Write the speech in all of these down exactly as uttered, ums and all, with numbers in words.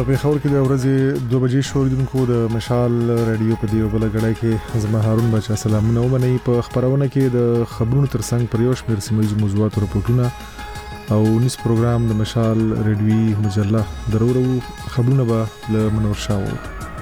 په پیښور کې د ورځې دوه بجې شو اوریدونکو د مشال رادیو په دیو بل غړای کې زما هارون بچا سلامونه ومني. په خبرونه کې د خبرونو ترڅنګ پر یو شمېر سیمه موضوعات او رپورټونه او نس پروګرام د مشال رادیوي مجله ضرورو خبرونه به له منور شاو.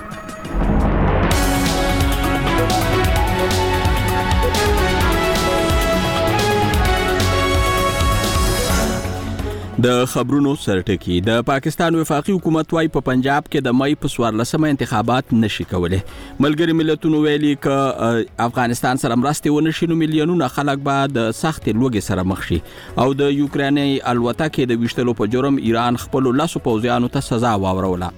د خبرونو سرټکی. د پاکستان وفاقي حکومت وايي په پنجاب کې د مې په څوارلسمه انتخابات نشي کولای. ملګری ملتونو ویلي ک افغانستان سره مرستې ونشي نو میلیونونه خلک به د سخت لوږې سره مخ شي. او د یوکراني الوتکې د وشتلو په جرم ایران خپل لاسو پوځیانو ته سزا واوروله.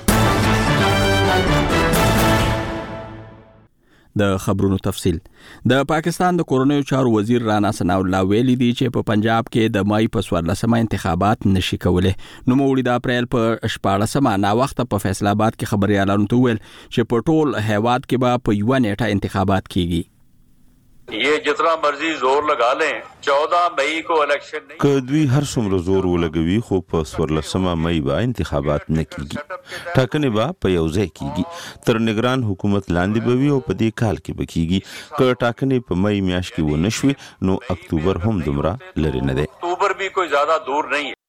د خبرونو تفصیل. د پاکستان د کورونیو چارو وزیر رانا ثناء الله ویلي دی چې په پنجاب کې د مې په څوارلسمه انتخابات نشي کولای. نو موړي د اپریل په شپاړسمه نا وخت په فیصل آباد کې خبريالانو ته ویل چې په ټول هیواد کې به په یو نیټه انتخابات کیږي. ये जितना मर्जी जोर लगा लें चौदह मई को इलेक्शन नहीं که دوی هر څومره زور ولګوي خو په څوارلسمه مئی به انتخابات نه کیږي. ټاکنې به په یو ځای کیږي تر نگران حکومت لاندې به وي او په دې کال کې به کیږي. که ټاکنې په مئی میاشت کې ونه شوي نو اکتوبر هم دومره لري نه دی. اکتوبر بھی کوئی زیادہ دور نہیں ہے.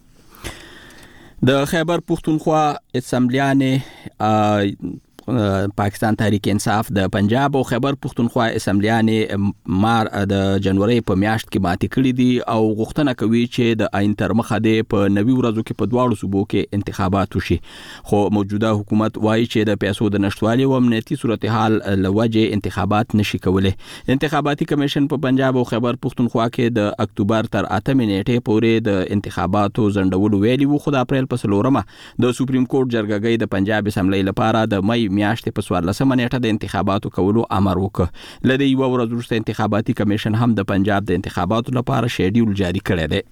د خیبر پختونخوا اسمبلیانې پاکستان تحریک انصاف د پنجاب او خیبر پختونخوا اسمبلیانې مار د جنوري په میاشت کې ماتې کړې دي او غوښتنه کوي چې د عین تر مخه د په نوي ورځو کې په دواړو صوبو کې انتخابات وشي. خو موجوده حکومت وایي چې د پیسو د نشټوالي او امنیتي صورتحال لوجه انتخابات نشي کولای. انتخاباتي کمیشن په پنجاب او خیبر پختونخوا کې د اکتوبر تر اتمې نیټې پورې د انتخاباتو ځنډولو ویلي وو. خو د اپریل په څلورمه د سپریم کورټ جرګه د پنجاب اسمبلی لپاره د مې میاشتې په څوارلسمه نیټه د انتخاباتو کولو امر وکړ. لدې یو ورځ وروسته انتخاباتي کمیشن هم د پنجاب د انتخاباتو لپاره شیډول جاری کړی دی.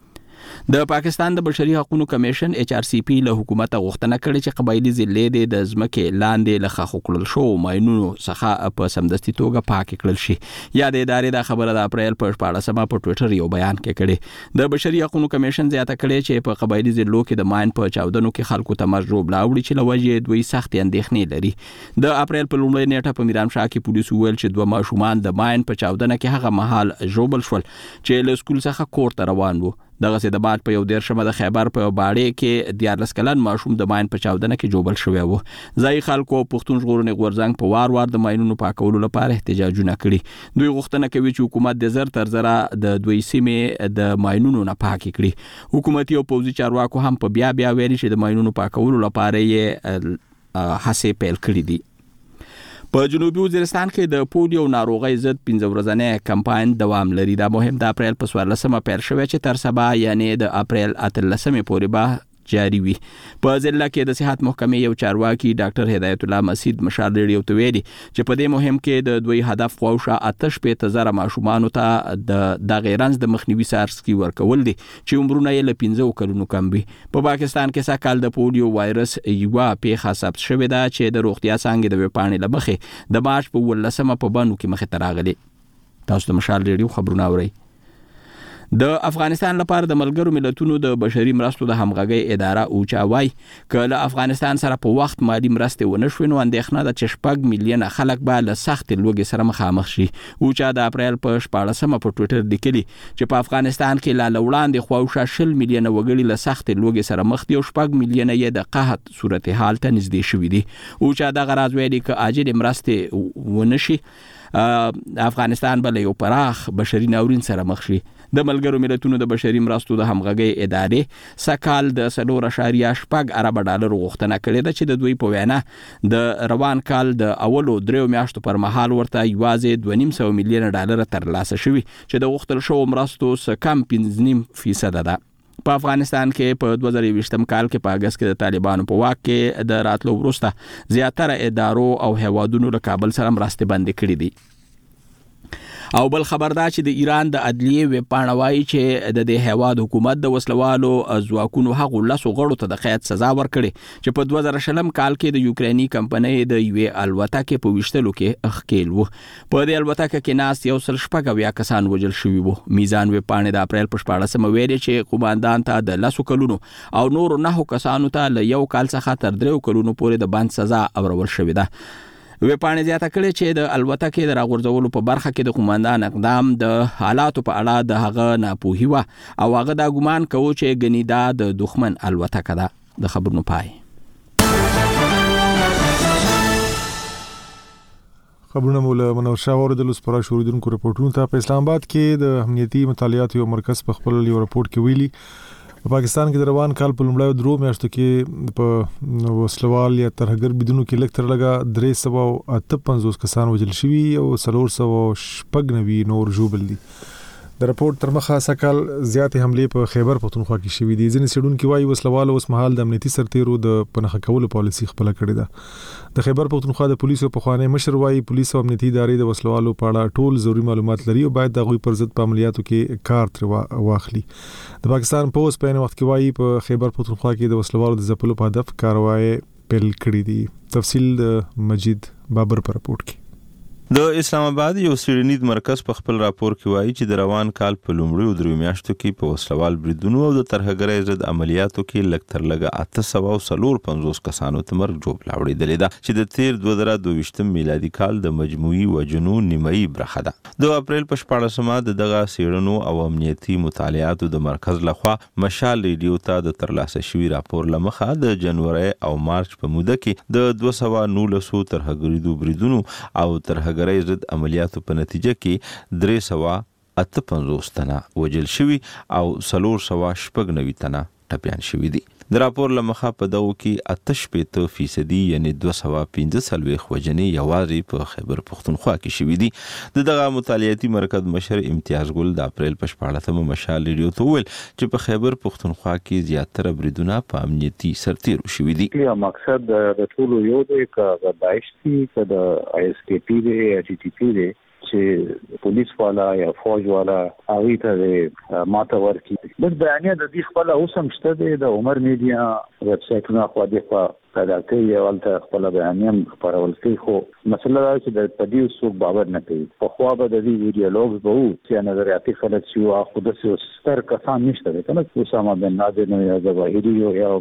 د پاکستان د بشري حقوقو کمیشن ایچ آر سی پی له حکومت غوښتنه کړې چې قبایلی ضلع د ځمکې لاندې له خښو کړل شو ماینونو څخه په سمدستي توګه پاک کړل شي. یا د ادارې د خبره د اپریل په شپاړسمه په ټوئیټر یو بیان کې کړي. د بشري حقوقو کمیشن زیاته کړې چې په قبایلی ضلعو کې د ماین په چاودنو کې خلکو ته مرجوب لاوړي چې لوجه دوی سخت اندېښنې لري. د اپریل په لومړۍ نیټه په میرامشاه کې پولیسو ویل چې دوه ماشومان د ماین په چاودنه کې هغه مهال ژوبل شول چې له سکول څخه کور ته روان وو. دغه سي د مارچ په یو دیرشمه د خیبر په باړې کې دیارلس کلن ماشوم د ماین په چاودنه کې جوبل شوی وو. ځای خلکو پښتون ژغورنې غورځنګ په وار وار د ماینونو پاکولو لپاره احتجاجونه کړي. دوی غوښتنه کوي چې حکومت د زر تر زره د دوی سیمې د ماینونو نه پاک کړي. حکومتي او پوځي چارواکو هم په بیا بیا ویلي چې د ماینونو پاکولو لپاره یې هڅې پیل کړې دي. په جنوبي وزیرستان کې د پولیو ناروغۍ ضد پنځه ورځنی کمپاین دوام لري. دا مهم د اپریل په څوارلسمه پیل شوی چې تر سبا یعنی د اپریل اتلسمې پورې به جاری وي. په ضلع کې د صحت محکمې یو چارواکي ډاکټر هدایت الله مسعود مشال ریډیو ته ویلي چې په دې مهم کې د دوی هدف خواوشا آتش په تزره ماشومان ته د د غیرانس د مخنیوي سارسکي ورکول دي چې عمرونه یې له پنځه کلونو کم وي. په پاکستان کې سکهال د پولیو وایرس یو پیښه ثبت شوې ده چې د روغتیا څنګه د وپاڼې لمخې د مارچ په ولسمه په بانو کې مخه تراغلي. تاسو د مشال ریډیو خبرونه اورئ. د افغانستان لپاره د ملګرو ملتونو د بشري مرستو د همغږي اداره اوچا وای کله افغانستان سره په وخت مالی مرستې ونشوي نو اندېښنه ده چې شپږ میلیونه خلک به له سخت لوږې سره مخامخ شي. اوچا د اپریل په شپاړسمه په ټوئیټر لیکلي چې په افغانستان کې لا وړاندې خواوشا شل میلیونه وګړي له سخت لوږې سره مخ دي او شپږ میلیونه یې د قحط صورتحال ته نږدې شوي دي. اوچا د غراض ویلي چې عاجل مرستې ونشي افغانستان بل یو پراخ بشري ناورین سره مخ شي. د ملګرو ملتونو د بشري مرستو د همغږي ادارې سکهال د څلور اعشاریه شپږ ارب ډالر غوښتنه کړې ده چې د دوی په وینا د روان کال د اولو دریو میاشتو پر مهال ورته یوازې دوه نیم سوه میلیونه ډالر ترلاسه شوي چې د غوښتل شوو مرستو څخه کم پنځه نیم فیصد ده. په افغانستان کې په دوه زره یوویشتم کال کې په اگست کې د طالبانو په واک کې د راتلو وروسته زیاتره ادارو او هیوادونو له کابل سره مرستې بندي کړې دي. او بل خبردار چې د ایران د عدلیه ویب پاڼه وایي چې د دې هیواد حکومت د وسلوالو ځواکونو هغو لسو غړو ته د قید سزا ورکړي چې په دوه زره شلم کال کې د یوکریني کمپنۍ د یوې الوتکې په ویشتلو کې ښکیل و. په دې الوتکه کې ناست یو سل شپږ اویا کسان وژل شوي وو. میزان ویب پاڼې د اپریل په شپاړسمه ویلي چې قوماندان ته د لسو کلونو او نورو نهو کسانو ته له یو کال څخه تر دریو کلونو پورې د بند سزا اورول شوې ده. وی پاڼې زیاته کړې چې د الوتکې د راغورځولو په برخه کې د قوماندان اقدام د حالاتو په اړه د هغه ناپوهي وه او هغه دا ګمان کوي چې ګنې دا د دښمن الوتکه ده. د خبرونو پای. خبرونه مول منور شاه اوریدل اوس پر شوریدونکو رپورټونو ته. په اسلام آباد کې د امنیتي مطالعات یو مرکز په خپل یو رپورت کې ویلي په پاکستان کې د روان کال په لومړیو درو میاشتو کې په وسلوال یا ترهګر بدونو کې لږ تر لږه درې سوه او اته پنځوس کسان وژل شوي او څلور سوه شپږ نوي نور ژوبل دي. د رپورت تر مخه سکهال زیاتې حملې په خیبر پختونخوا کې شوې دي. ځینې څېړونکي وایي وسلوالو اوس مهال د امنیتي سرتیرو د پنهخه کولو پالیسي خپله کړې ده. د خیبر پختونخوا د پولیسو پخوانی مشر وایي پولیس او امنیتي ادارې د وسلوالو په اړه ټول ضروري معلومات لري او باید د هغوی پر ضد په عملیاتو کې کار ترې واخلي. د پاکستان پولیس په عین وخت کې وایي په خیبر پختونخوا کې د وسلوالو د ځپلو په هدف کاروایی پیل کړې دي. تفصیل د مجید بابر په رپورت کې. د اسلام آباد یو څېړنیز مرکز په خپل راپور کې وایي چې د روان کال په لومړیو درې میاشتو کې په وسلوال بریدونو او د ترهګرۍ ضد عملیاتو کې لږ تر لږه اته سوه او څلور پنځوس کسانو ته مرګ ژوبله اورېدلې ده چې د تیر دوه زره دوه ویشتم میلادي کال د مجموعي وژنو نیمایي برخه ده. د اپریل په شپاړسمه د دغه څېړنو او امنیتي مطالعاتو د مرکز لخوا مشال ریډیو ته د ترلاسه شوي راپور له مخه د جنوري او مارچ په موده کې د دوه سوه نولسو ترهګریزو بریدونو او ترهګرۍ ضد عملیاتو په نتیجه کې درې سوه اته پنځوس تنه وژل شوي او څلور سوه شپږ نوي تنه ټپیان شوي دي. د راپور له مخه په دغو کې اته شپېته فیصدي یعنې دوه سوه پنځه څلوېښت وژنې یوازې په خیبر پختونخوا کې شوي دي. د دغه مطالعاتي مرکز مشر امتیاز ګل د اپریل په شپاړسمه مشال ریډیو ته وویل چې په خیبر پختونخوا کې زیاتره بریدونه په امنیتي سرتیرو شوي دي. مقصد د ټولو یو دی که داعش دي که د آی اس کې پی دی یا ټي ټي پی دی چې پولیس والا یا فوج والا هغوی ته ماته ورکړي. بس بیانیه د دې خپله اوس هم شته دی. د عمر میډیا ویب سایټونه خوا دېخوا پیدا کوي او هلته خپله بیانیه هم خپرول کوي. خو مسله دا چې د په دې څوک باور نه کوي. پخوا به د دې ویډیولوګز به وو چې نظریاتي خلک چې وو خو داسې ستر کسان نشته دی که نه اسامه بن لادن یا ظواهري یا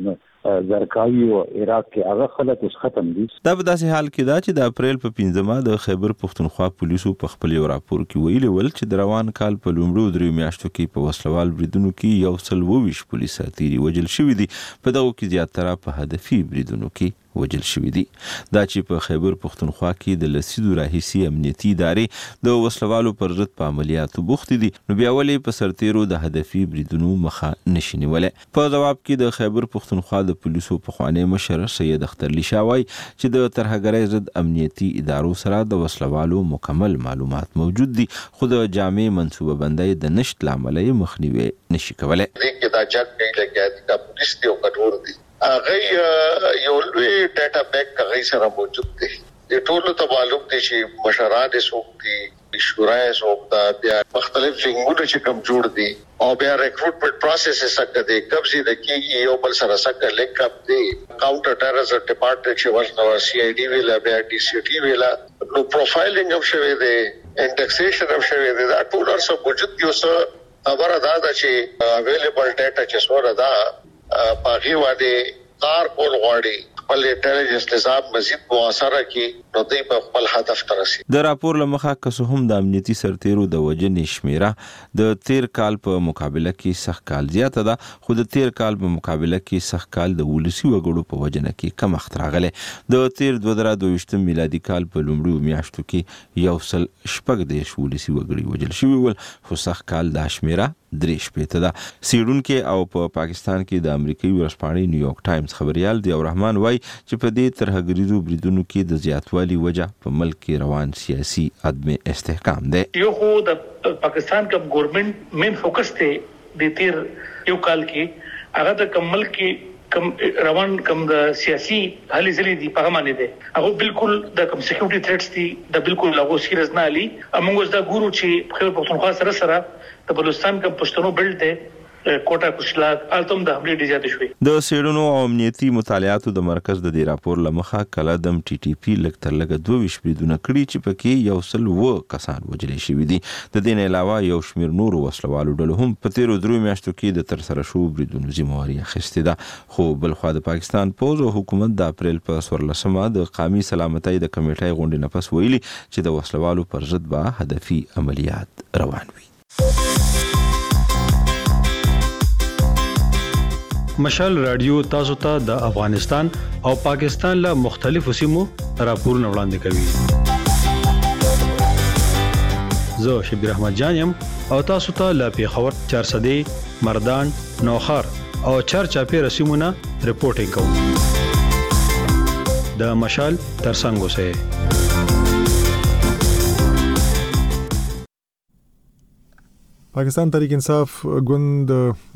زرکاوي او عراق کې هغه خلک اوس ختم دي. دا په داسې حال کې دا چې د اپریل په پنځمه د خیبر پختونخوا پولیسو په خپل یو راپور کې ویلي ول چې د روان کال په لومړیو درې میاشتو کې په وسلوال بریدونو کې یو سل اووه ویشت پولیس سرتیري وژل شوي دي. په دغو کې زیاتره په هدفي بریدونو کې وژل شوي دي. دا چې په خیبر پختونخوا کې د لسیدو راهیسې امنیتي ادارې د وسلوالو پر ضد په عملیاتو بوختې دي نو بیا ولې په سرتیرو د هدفي بریدونو مخه نشي نیولی. په ځواب کې د خیبر پختونخوا د پولیسو پخوانی مشر سید اخترعلي شاه وایي چې د ترهګرۍ ضد امنیتي ادارو سره د وسلوالو مکمل معلومات موجود دي خو د جامع منصوبه بندۍ د نشت له امله یې مخنیوی نشي کولی. دا جنګ کوي لکه دا پولیس دی او کټور دی هغه یو لوی ډاټا بیک هغه سره موجود دی. د ټولو ته معلوم دي چې مشران څوک دي شورای څوک دا بیا مختلف څنګه چې کم جوړ دي او بیا ریکروټمنټ پروسس څنګه دی قبضه د کیږي یو بل سره څنګه لیک اپ دی کاونټر ټیرریزم ډپارټمنټ چې ورنه سی آی ډي ویلا بیا ډي سی ټي ویلا نو پروفایلینګ هم شوی دی انډیکسیشن هم شوی دی. دا ټول څه موجود دي. اوس خبره دا ده چې اویلیبل ډاټا چې سره دا باغی واده کار کول غواړي خپل انټيليجنس نظام مزید مؤثره کی نو دوی په خپل هدف ته رسي. د راپور لمخه که هم د امنیتي سرتیرو د وژنې شمیره د تیر کال په مقابله کې سخت کال زیاته ده خو د تیر کال په مقابله کې سخت کال د ولسی وګړو په وژنه کې کم وخت راغلی. د تیر دوه زره دوه ویشتم میلادي کال په لومړیو میاشتو کې یو سل شپږ دېرش ولسی وګړي وژل شوي ول خو سخت کال دا شمیره درې شپېته ده. څېړونکي او په پاکستان کې د امریکایي ورځپاڼې نیویارک ټایمز خبریال ضیاء الرحمن وایي چې په دې ترهګریزو بریدونو کې د زیاتوالي وجه په ملک کې روان سیاسي عدم استحکام دی. یو خو د پاکستان کا ګورنمنت مین فوکس ته د تیر یو کال کې هغه د کمل کې کم روان کم د سیاسي حالې زلي دي په معنی ده هغه بالکل د کم سکیورټي تھریټس دي د بالکل لاغو سیریز نه علي موږ دا ګورو چې خپل پښتونخوا سره سره د بلوچستان کم پښتنو بلټ ده کوټا کوشلاک التم د حمله ډیزه شوې د سیډونو او امنیتي مطالعاتو د مرکز د دې راپور لمخه کله د ټي ټي پی لکتر لګ دوه ویش بریدونه کړي چې پکې یو سل و کسان وجلې شوی دي د دې نه علاوه یو شمیر نور وسلوالو ډلو هم په تیرو درو میاشتو کې د تر سره شو بریدونو ذمہواری اخیستې ده خو بل خو د پاکستان پوز او حکومت د اپریل په څوارلسمه د قومي سلامتۍ د کمیټې غونډې نه پس ویلي چې د وسلوالو پر ضد به هدفي عملیات روان وي. مشال رادیو تاسو ته د افغانستان او پاکستان له مختلفو سیمو راپورونه وړاندې کوي. زه شبیر احمد جان یم او تاسو ته له پیښور چارسدې مردان نوخار او چارچاپیر سیمونه رپورټینګ کوم. د مشال ترڅنګ اوسئ. پاکستان تحریک انصاف ګوند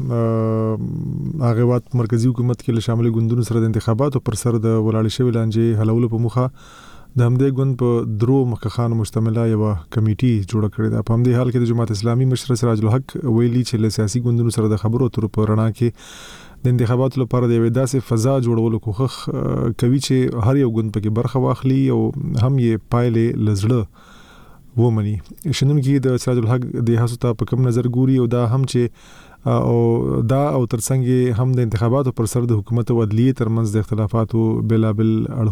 هغه وخت مرکزی حکومت کې له شامل ګوندونو سره د انتخاباتو پر سر د ولاړ شوی لانجې حلولو په مخه د همدې ګوند په درو مخکخانو مشتمله یو کمیټي جوړه کړې ده. په همدې حال کې د جماعت اسلامي مشر سراج الحق ویلي چې له سیاسي ګوندونو سره د خبرو اترو په رڼا کې د انتخاباتو لپاره د یوې داسې فضا جوړولو کوښښ کوي چې هر یو ګوند پکې برخه واخلي او هم یې پایلې لزړه ومني. شنونکي د سراج الحق د هڅو ته په کوم نظر ګوري او دا هم چې او دا او ترڅنګ هم د انتخاباتو پر سر د حکومت او عدلیه ترمنځ د اختلافاتو بلابل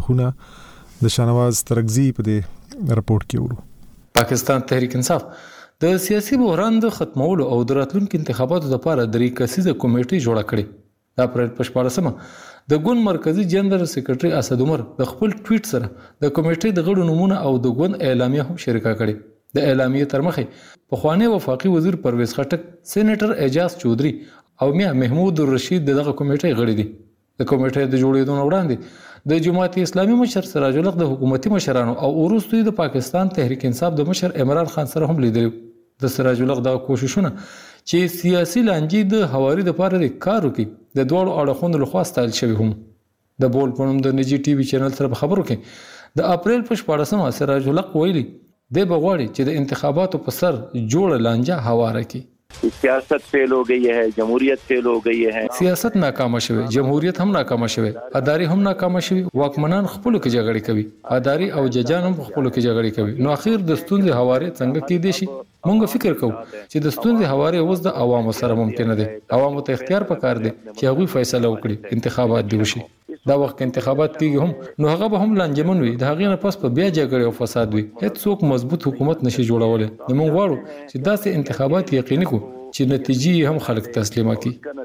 اړخونه د شانواز ترغزی په دې رپورت کې ورو. پاکستان تحریک انصاف د سیاسي بحران د ختمولو او د راتلونکو انتخاباتو لپاره درې کسیزه کمیټه جوړه کړې. دا پر پښپارسمه د ګوند مرکزی جنرال سیکریټري اسد عمر د خپل ټویټ سره د کمیټې د غړو نمونه او د ګوند اعلامیه هم شریکه کړې. د اعلامیه تر مخه په خوانی وفاقي وزیر پرویز خټک، سېنیټر اعجاز چودري او میا محمود الرشید دغه کمیټې غړي دي. د کمیټې د جوړېدو وړاندې د جماعت اسلامي مشر سراج الحق د حکومتي مشرانو او وروسته د پاکستان تحریک انصاف د مشر عمران خان سره هم لیدل. د سراج الحق د کوششونه چې سیاسي لانجې د حواري د پاره د کار وکړي د دوړو اړخونو لخوا ستایل شوی هم. د بول پونم د نجی ټي وي چینل سره خبرو کې د اپریل په شپږمه سراج الحق ویلي د بغواړي چې د انتخاباتو په سر جوړ لانجه هواره کړي. سیاست فیل ہو گئی ہے، جمہوریت فیل ہو گئی ہے. سیاست ناکامه شوه، جمهوریت هم ناکامه شوه، اداري هم ناکامه شوه، واکمنان خپل کې جګړې کوي، اداري او ججان هم خپل کې جګړې کوي. نو اخر د ستونزې حواره څنګه کې دي شي؟ مونږ فکر کوو چې د ستونزې حواره اوس د عوامو سره ممکن دي. عوامو ته اختیار پکار دي چې هغه فیصله وکړي انتخابات دی وشي. دا وخت انتخابات کیږي هم نو هغه به هم لانجمن وي، د هغې نه پس په بیا جګړې او فساد وي. هیڅ څوک مضبوط حکومت نشي جوړولی. نو موږ غواړو چې داسې انتخابات یقیني کړو چې نتیجې هم خلک تسلیمه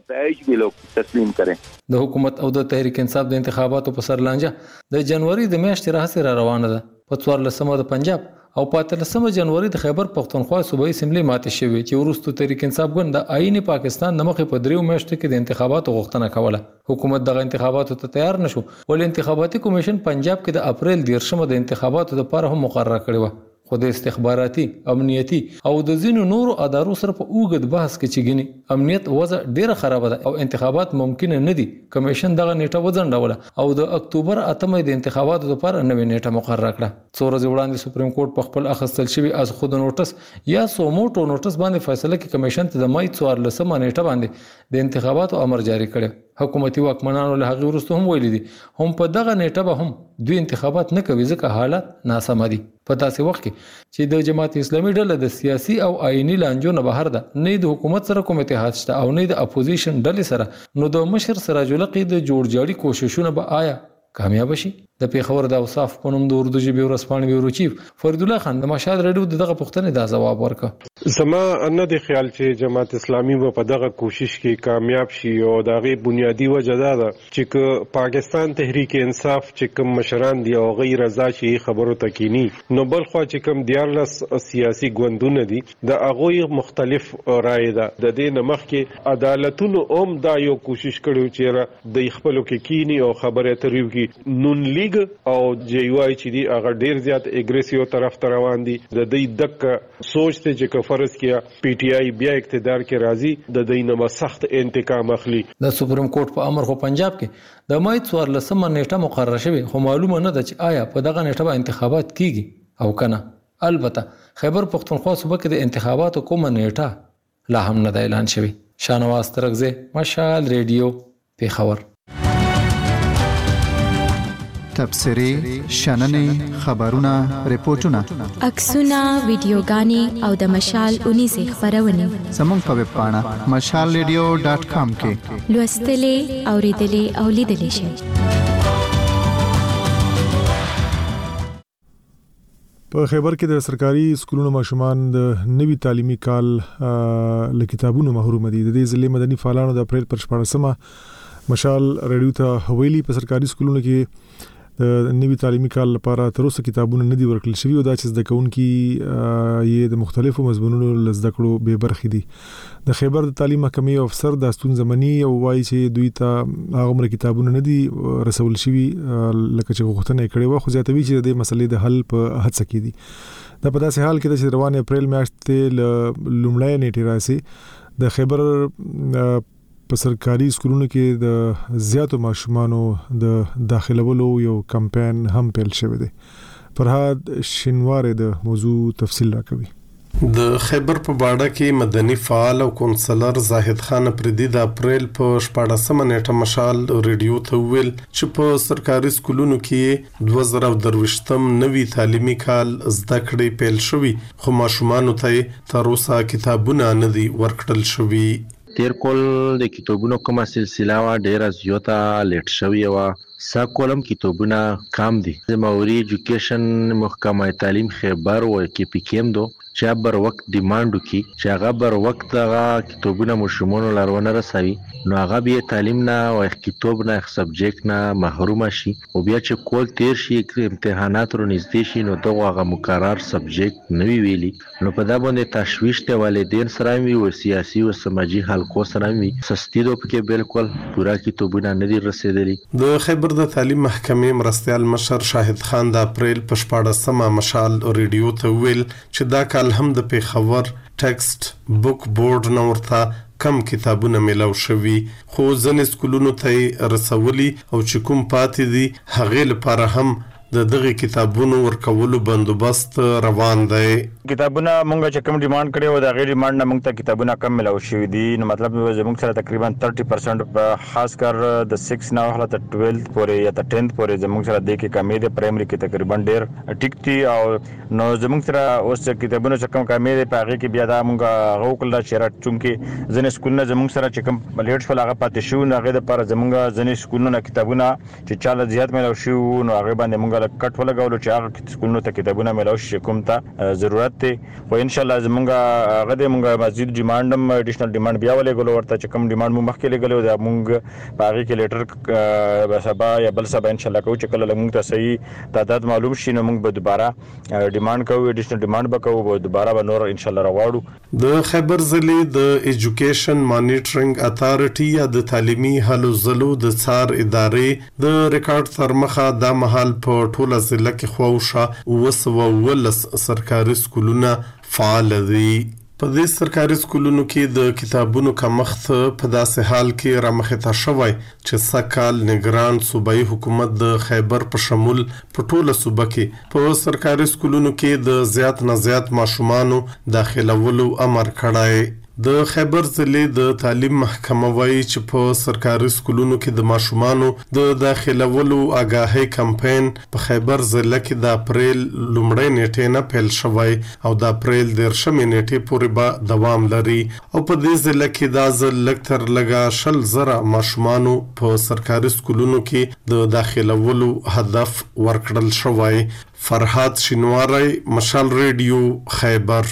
کړي. د حکومت او د تحریک انصاف د انتخاباتو په سر لانجه د جنوري د میاشتې راهیسې را روانه ده. په څوارلسمه د پنجاب او په اتلسمه جنوري د خیبر پښتونخوا صوبایي اسمبلی ماتې شوې چې وروسته تحریک انصاف ګوند د آئین پاکستان د مخې په دریو میاشتو کې د انتخاباتو غوښتنه کوله. حکومت دغه انتخاباتو ته تیار نشو ولې انتخاباتي کمیشن پنجاب کې د اپریل دیرشمه د انتخاباتو لپاره هم مقرره کړې و. خو د استخباراتي، امنیتي او د ځینو نورو ادارو سره په اوږد بحث کې چې ګني امنیت وضع ډیره خراب ده او انتخابات ممکن نه دي. کمیشن دغه نیټه وځنډوله او د اکتوبر اتمه د انتخاباتو لپاره نوې نیټه مقرره کړه. څو ورځې وړاندې سپریم کورټ په خپل اخیستل شوی از خود نوټس یا سوموټو نوټس باندې فیصله کې کمیشن ته د مای څوارلسمه نیټه باندې د انتخاباتو امر جاری کړ. حکومتي واکمنانو له هغه وروسته هم ویلي دي هم په دغه نیټه به هم دوی انتخابات نه کوي ځکه حالات ناسم دي. په داسې وخت کې چې د جماعت اسلامي ډله د سیاسي او آئینی لانجو نه بهر ده، نه د حکومت سره کوم اتحاد شته او نه د اپوزیشن ډلې سره، نو د مشر سراج الحق د جوړجاړي کوششونه به آیا کامیاب شي؟ د پیښور د اوصاف په نوم د اردو ژبې ورځپاڼې بیورو چیف فرید الله خان د مشهد رادیو دغه پوښتنې دا ځواب ورکړ. زما نه د خیال چې جماعت اسلامي په دغه کوشش کې کامیاب شي او دغه بنیادی وجه دا ده چې پاکستان تحریک انصاف چې کوم مشران دی او غیر رضا شي خبرو تکینی، نو بل خو چې کوم دیارلس سیاسي ګوندونه دي د هغه مختلف رائے ده. د دې نمخ کې عدالتونو اوم دا یو کوشش کړو چې د خپلو کې کینی او خبره تریو کې نون لیگ او جی واي چې دی هغه ډیر زیات اګریسیو طرف ته روان دي. د دې دک سوچ ته چې کفر فرض کیا پی ټ آی بیا اقتدار کې راځي د دینه سخت انتقام اخلي. د سپریم کورټ په امر خو پنجاب کې د مای څوارلسمه نیټه مقرره شوې خو معلومه نه ده چې آیا په دغه نیټه به انتخابات کیږي او کنه. البته خیبر پختونخوا صوبه کې د انتخاباتو کومه نیټه لا هم نه د اعلان شوی. شانواز ترغزه مشال ریډیو پیښور. تبصرې شننې خبرونه ریپورتونه عکسونه ویډیوګانې او د مشال اونیزه خبرونه زموږ په ویب پاڼه مشال ریډیو ډاټ کام کې لوستلې اوریدلې او لیدلې شئ. په خیبر کې د سرکاري سکولونو ماشومان د نوي تعلیمي کال له کتابونو محروم دي. د دې ضلع مدني فعالانو د اپریل پر شپاړسمه مشال ریډیو ته حویلی په سرکاري سکولونو کې د نوي تعلیمي کال لپاره تر اوسه کتابونه نه دي ورکړل شوي او دا چې زده کوونکي یې د مختلفو مضمونونو له زده کړو بې برخې دي. د خیبر د تعلیم محکمې افسر د ستونزه مني او وایي چې دوی ته هغه عمر کتابونه نه دي رسول شوي لکه چې غوښتنه یې کړې وه، خو زیاتوي چې د مسلې د حل په هڅه کې دي. دا په داسې حال کې ده چې روانې اپریل میاشتې له لومړۍ نیټې راسي د خیبر په سرکاري سکولونو کې د زیاتو ماشومانو د داخلولو یو کمپاین هم پیل شوی دی. فرهاد شینوار د موضوع تفصیل راکوي. د خیبر په باډه کې مدني فعال او کونسلر زاهد خان پردي د اپریل په شپاړسمه نیټه مشال ریډیو ته ویل چې په سرکاري سکولونو کې دوه زره درویشتم نوي تعلیمي کال زده کړې پیل شوي خو ماشومانو ته تر اوسه کتابونه نه دي ورکړل شوي. تیر کول د کتابونو کومه سلسله وا ډیره زیاته لیټ شوی و. سا کولم کتابونه کم دي. زموږ ایجوکیشن محکمه تعلیم خیبر او کې پی کیم دو چې بر وخت ډیماند کی چې هغه بر وخت هغه کتابونه مشمونو لارونه رسوي نو هغه به تعلیم نه او کتاب نه سبجیکټ نه محروم شي او بیا چې کول تیر شي امتحانات رو نږدې شي نو دغه هغه مقرر سبجیکټ نوی ویلي نو په دا باندې تشویش ته والدین سره وي او سیاسي او سماجی حلقو سره وي سستي دو پکې بالکل پورا کتابونه نه دي رسیدلي. د خیبر د تعلیم محکمې مرستيال مشر شاهد خان د اپریل په شپاړسمه مشال ریډیو ته ویل چې دا کال هم د پیښور ټیکسټ بوک بورډ نو ورته کم کتابونه ملاو شوي خو ځنې سکولونو ته رسولي او چې کوم پاتې دي هغه لپاره هم د دغه کتابونو ورکولو بندوبست روان دی. کتابونه مونږ چې کوم ډیماند کړي و دا غیر ډیماند نه مونږ ته کتابونه کم ملاو شوي دي نو مطلب زموږ سره تقریبا تیس پرسنٹ په خاص کر د سکس نه واخله تر بارہ پورې یا تر دس پورې زموږ سره د کې کمې د پرایمري کې تقریبا ډیر ټیک دي او نو زموږ سره اوس کتابونه چې کوم کمې د پاغي کې بیا دا مونږ غوکل چې را چونکې ځنې سکولونه زموږ سره چې کوم لیټ شول هغه پاتې شو نو هغه د پر زموږ ځنې سکولونه کتابونه چې چاله زیات ملاو شو نو هغه باندې مونږ کټ ولګولو چې هغه سکولونو ته کتابونه ملاو شي کوم ته ضرورت دی خو ان شاء الله زمونږ هغه د مونږ مزید ډیماندم اډیشنل ډیماند بیا ولې ګلو ورته چې کوم ډیماند مو مخکې لګلو دا مونږ باغی کې لیټر به سبا یا بل سبا ان شاء الله کوو چې کله مونږ ته صحیح تعداد معلوم شي نو مونږ به دوباره ډیماند کوو اډیشنل ډیماند به کوو به دوباره به نور ان شاء الله راوړو. د خیبر ضلع د ایجوکیشن مانیټرینګ اتارټي یا د تعلیمي هلو ځلو د څار ادارې د ریکارډ تر مخه د محل په ټوله ضلع کې خواوشه وسو ولس سرکاري سکولونه فعال دي. په دې سرکاري سکولونو کې د کتابونو کمښت په داسې حال کې رامخې ته شوی چې سکهال نگران صوبایي حکومت د خیبر په شمول په ټوله صوبه کې په سرکاري سکولونو کې د زیات نه زیات ماشومانو داخلولو امر کړی. د خیبر ضلع د تعلیم محکمه وایي چې په سرکاري سکولونو کې د ماشومانو د داخلولو آگاهي کمپاین په خیبر ضلع کې د اپریل لومړۍ نیټې نه پیل شوی او د اپریل دیرشمې نیټې پورې به دوام لري او په دې ضلع کې دا ځل لږ تر لږه شل زره ماشومانو په سرکاري سکولونو کې د داخلولو هدف ورکړل شوی. فرهاد شینواری مشال ریډیو خیبر.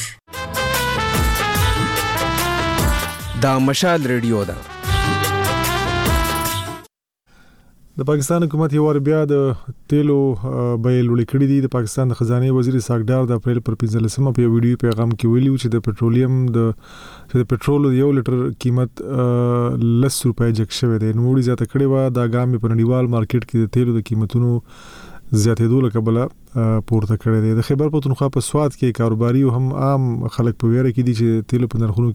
دا مشال ریډیو ده. د پاکستان حکومت یو ور بیا د تیلو بیې لوړې کړې دي. د پاکستان د خزانه وزیر ساګدار د اپریل پر پنځلسمه په ویډیو پیغام کې ویلي چې د پټرولیم د چې د پټرول یو لیټر قیمت لس روپۍ جګ شوی دی. نو وړي زیاته کړې و دا ګام په نړیوال مارکیټ کې د تیلو د قیمتونو زیاتېدو له کبله پورته کړی دی. د خیبر پختونخوا په سواد کې کاروباري او هم عام خلک په ویره کې دي چې تیل په نرخونو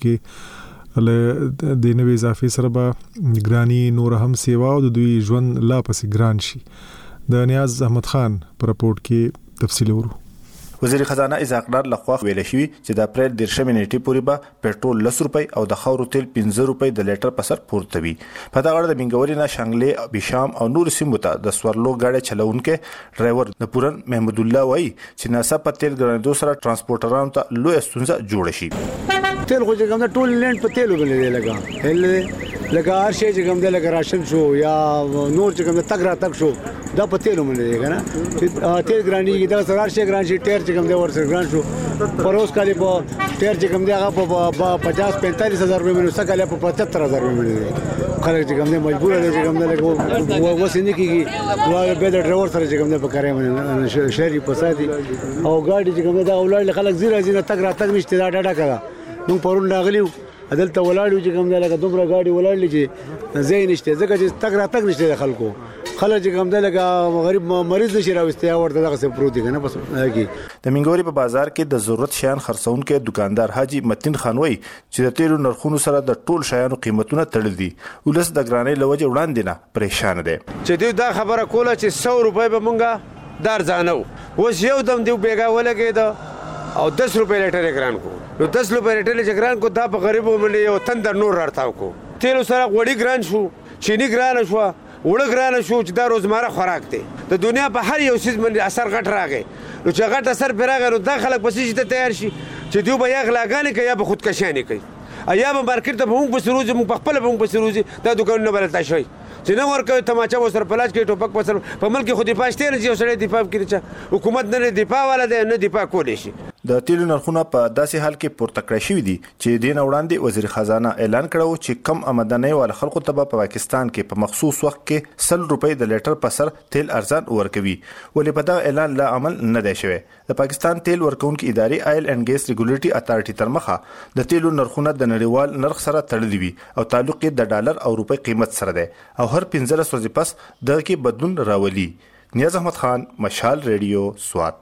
کې له د نوې اضافه سره به ګرانی نور هم سیوا او د دوی ژوند لا پسې ګران شي. د نیاز احمد خان په راپورټ کې تفصیل ورو. وزیر خزانه اسحاق ډار لخوا ویل شوی چې د اپریل دیرشمې نیټې پورې به پېټرول لس روپۍ او د خاورو تیل پنځه روپۍ د لیټر په سر پورته وي. په دغه اړه د بنګوري نه شانګلې بشام او نور سیمو ته د سورلو گاډي چلونکو ډرایور د پورن محمد الله وایي چې ناڅاپه تیل ګرانېدو سره ترانسپورټرانو ته لوی ستونزه جوړه شي. تیل خو چې کوم د ټول لند په تیلو باندې لګا هل لګا هر شي چې کوم د لګا راشن شو یا نور چې کوم د تګ را تک شو دا په تیلو باندې دی کنه چې تیل ګرانی دا سره هر شي ګران شي ټیر چې کوم د ور سره ګران شو پروس کالي په ټیر چې کوم دی هغه په پچاس پینتالیس هزار روپے باندې سکه په پچهتر هزار روپے باندې خلک چې کوم دی مجبور دي چې کوم دی لګو وسنی کیږي نو به د ډرایور سره چې کوم دی په کاري باندې شهري پساتي او ګاډي چې کوم دی دا ولړ خلک زیره زیره تک را تک نشته دا ډاډه کړه. نو پرون راغلیو عدالت ولاړو چې کوم دی لکه دومره ګاډي ولاړلې چې ځای نشته ځکه چې تک را تک نشته خلکو خلک چې کوم دی لکه غریب مریض نشي راوستي ورته دغه څه پروت دي کنه بس هغه د منګوري په بازار کې د ضرورت شیان خرڅونکو دکاندار حاجی متین خان وای چې د تیلو نرخونو سره د ټول شیانو قیمتونه تړل دي ولس د ګرانۍ لوجه وړاندې نه پریشان دي چې دوی دا خبره کوله چې سو روپۍ به مونږه دار ځانو اوس یو دم دیو بیګا ولګید او دس روپۍ لیټر ګران کو نو دس روپۍ لیټر ګران کو دا په غریبو باندې یو تندر نور راړتاو کو تیلو سره وړي ګران شو چینی ګران شو وړه ګران شو چې دا روزمره خوراک دی د دنیا په هر یو شي باندې اثر غټ راغی نو چې غټ اثر پیراغه نو دا خلک پسې چې تیار شي چې دوی به یا غلاګانې کوي یا به خودکشانې کوي یا به مارکیټ ته موږ په سروج موږ په خپل موږ په سروج دا دکانونه بلتا شي چې نو ورکوي تماچا وسر پلاس کې ټوپک وسر په ملک خو دفاع شته نه چې سړی دفاع کوي چې حکومت نه دفاع والا دی نه دفاع کولی شي. د تیلو نرخونه په داسې حال کې پورته کړی شوی دي چې دین وړاندې وزیر خزانه اعلان کړو چې کم آمدنۍ ول خلکو ته په پاکستان کې په مخصوص وخت کې سل روپۍ د لیټر په سر تیل ارزان ورکوي ولې په دغه اعلان لا عمل نه دی شوی. د پاکستان تیل ورکونکو ادارې آیل اینڈ ګیس ریګولیټری اتارټي تر مخه د تیلو نرخونه د نړیوال نرخ سره تړلي وي او تعلق یې د ډالر او روپۍ قیمت سره دی او هر پنځه ورځې پس دغه کې بدلون راولي. نیاز احمد خان مشال ریډیو سوات.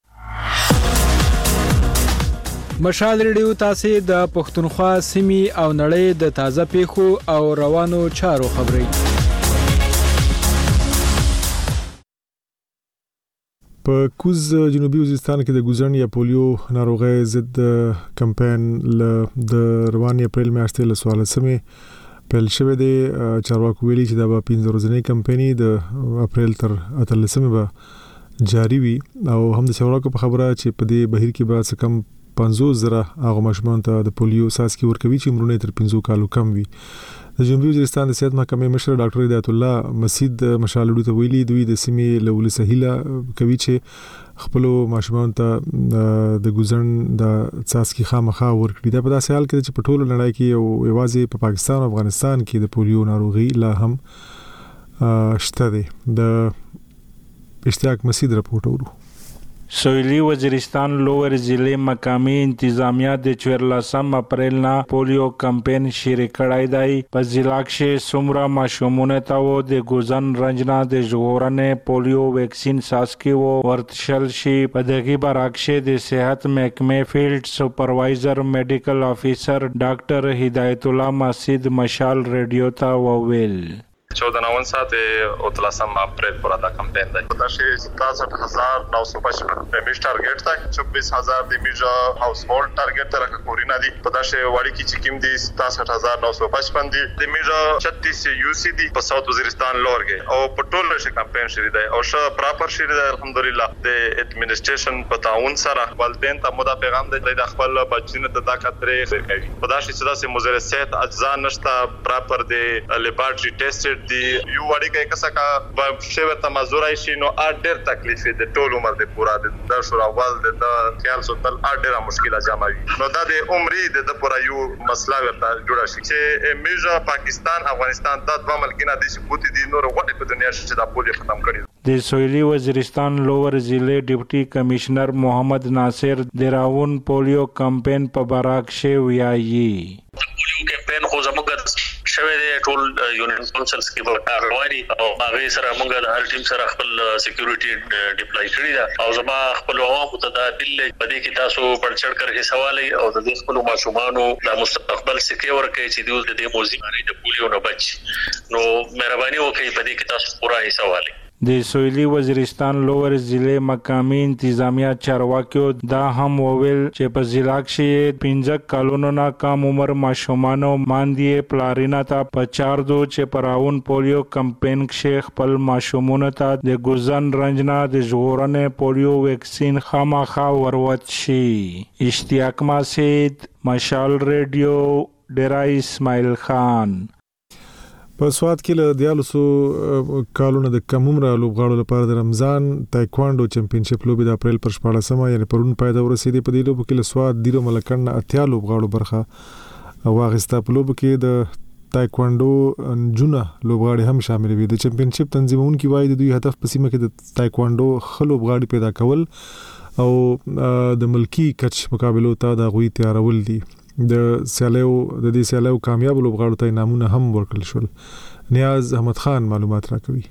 مشال ریډیو تاسو د پښتونخوا سیمې او نړۍ د تازه پیښو او روانو چارو خبري په کوز جنوبي وزیرستان کې د ګوزن یا پولیو ناروغي ضد کمپاین ل د رواني اپریل میاشتې له سوال سمې پیل شوه دی. چارواکو ویلي چې دا به پنځه ورځې کمپایني د اپریل تر اتلسمې به جاری وي او هم د چارواکو په خبره چې په دې بهیر کې به څه کم پنځوس زره هغه ماشومان ته د پولیو څاڅکي ورکوي چې عمرونه تر پنځو کالو کم وي. د جنوبي وزیرستان د صحت محکمې مشر ډاکټر هدایت الله مسید مشالډو ته ویلي دوی د سیمې له ولس هیله کوي چې خپل ماشومان ته د ګوزن د څاڅکي خامخا ورکړي. دا په داسې حال کې چې په ټولو نړۍ کې او یوازې په پاکستان او افغانستان کې د پولیو ناروغي لا هم شته دی. د اشتیاق مسید راپورټ ورو. سویلی وزیرستان لوور ضلع مقامی انتظامیہ د چورلسم اپریل نا پولیو کمپین شروع کړای دی. په ضلع کې څومره ماشومونه ته و د ګوزن رنجنا د ژغورنې پولیو ویکسین ساسکی و ورتشل شي. په دغه برعکس د صحت محکمې فیلډ سپروایزر میډیکل افیسر ډاکټر هدایت الله مسید مشال ریډیو ته وویل چودہ نون سات اتلاسم اپریل پورا دا کمپین دی پتاشی ستاسٹھ ہزار نو سو پچپن پیمیش ٹارگیٹ تک چوبیس ہزار دی میجا ہاؤس ہولڈ ٹارگیٹ تک کورینا دی پتاشی واڑی کی چکیم دی ستاسٹھ ہزار نو سو پچپن دی دی میجا چھتیس یو سی دی ساؤتھ وزیرستان لور گئے اور پٹول رشی کمپین شری دی اور شا پراپر شری دی الحمدللہ دی ایڈمنسٹریشن پتاون سارا والدین تا مدا پیغام دی دی خپل بچین د دا خطرے کوي پتاشی صدا سے مزر صحت اجزا نشتا پراپر دی لیبارټری ټیسټ دی یو وړي کې کسا کا شوه تمازورای شي نو اډر تکلیف دي ټول عمر دي پورا د شورا ول د خیال سوتل اډر مشکله جاموي نو د عمرې د پورا یو مسله ورته جوړه شي چې میجا پاکستان افغانستان د دوه ملکینه دي چې بوتي دي نور وړي په دنیا چې د پولیو ختم کړي. د سویلی وزیرستان لوور ضلع ډیپټي کمشنر محمد ناصر دراون پولیو کمپین په براک شی ویایي پولیو کمپین خو زموږ سټارټ شوی دی ټول یونین کونسلز کې به کار رواني او هغه سره موږ د هر ټیم سره خپل سکیورټي ډیپلای کړی دا او زما خپل عوام ته دا بل په دې کې تاسو پړچړ کرکه سوال او د دې خپل ماشومانو د مستقبل سکه ورکه چې دوی د دې موضوع باندې د پولیو نه بچ نو مهرباني وکړئ په دې کې تاسو پورا حساب د سویلی وزیرستان لوور ضلع مقامی انتظامیه چارواکیو دا هم وویل چې په ضلع کې پنځه کالونو نه کم عمر ماشومان او ماندې پلارینا ته په چار دو چې پراون پولیو کمپین کې خپل ماشومان ته د ګوزن رنجنا د ژغورنې پولیو ویکسین خامخا وروت شي. اشتیاق ماسید، مشال ریډیو، ډیرا اسماعیل خان. په سواد کې له دیالسو کالونو د کم عمره لوبغاړو لپاره د رمضان تایکوانډو چمپینشپ لوبې د اپریل پر شپاړسمه یعنی پرون پای ته ورسېدې. په دې لوبو کې له سواد دیرو ملکن اتیا لوبغاړو برخه واخیسته. په لوبو کې د تایکوانډو جونه لوبغاړي هم شامل وي. د چمپینشپ تنظیمونکي وایي د دوی هدف په سیمه کې د تایکوانډو ښه لوبغاړي پیدا کول او د ملکی کچ مقابلو ته د غوي تیارول دي. د سیالیو د دې سیالیو کامیاب لوبغاړو ته انعامونه هم ورکړل شول. نیاز احمد خان معلومات راکوي.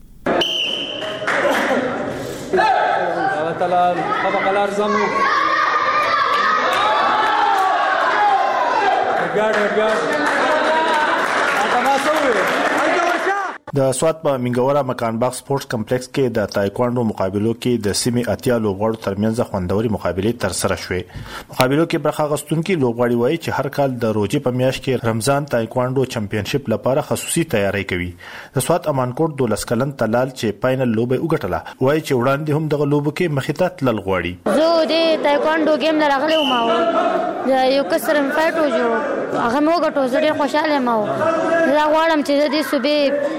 د سوات په منګورا مکان باغ سپورټس کمپلیکس کې د تایکوانډو مقابلو کې د سیمې اتیا لوبغاړو ترمنځ خوندوري مقابله تر سره شوې. مقابلو کې برخه غستونکي لوبغاړي وایي چې هر کال د روزي په میاشت کې رمضان تایکوانډو چمپینشپ لپاره خصوصي تیاری کوي. د سوات امانکوټ دولس کلن تلال چې فائنل لوبه وګټله وایي چې وړاندې هم دغه لوبو کې مخې ته تلل غواړي. زه د تایکوانډو گیم لراغلی و ما یو کسر فایټ وجو هغه مو غټو زه ډیر خوشاله ما زه غواړم چې د دې صوبې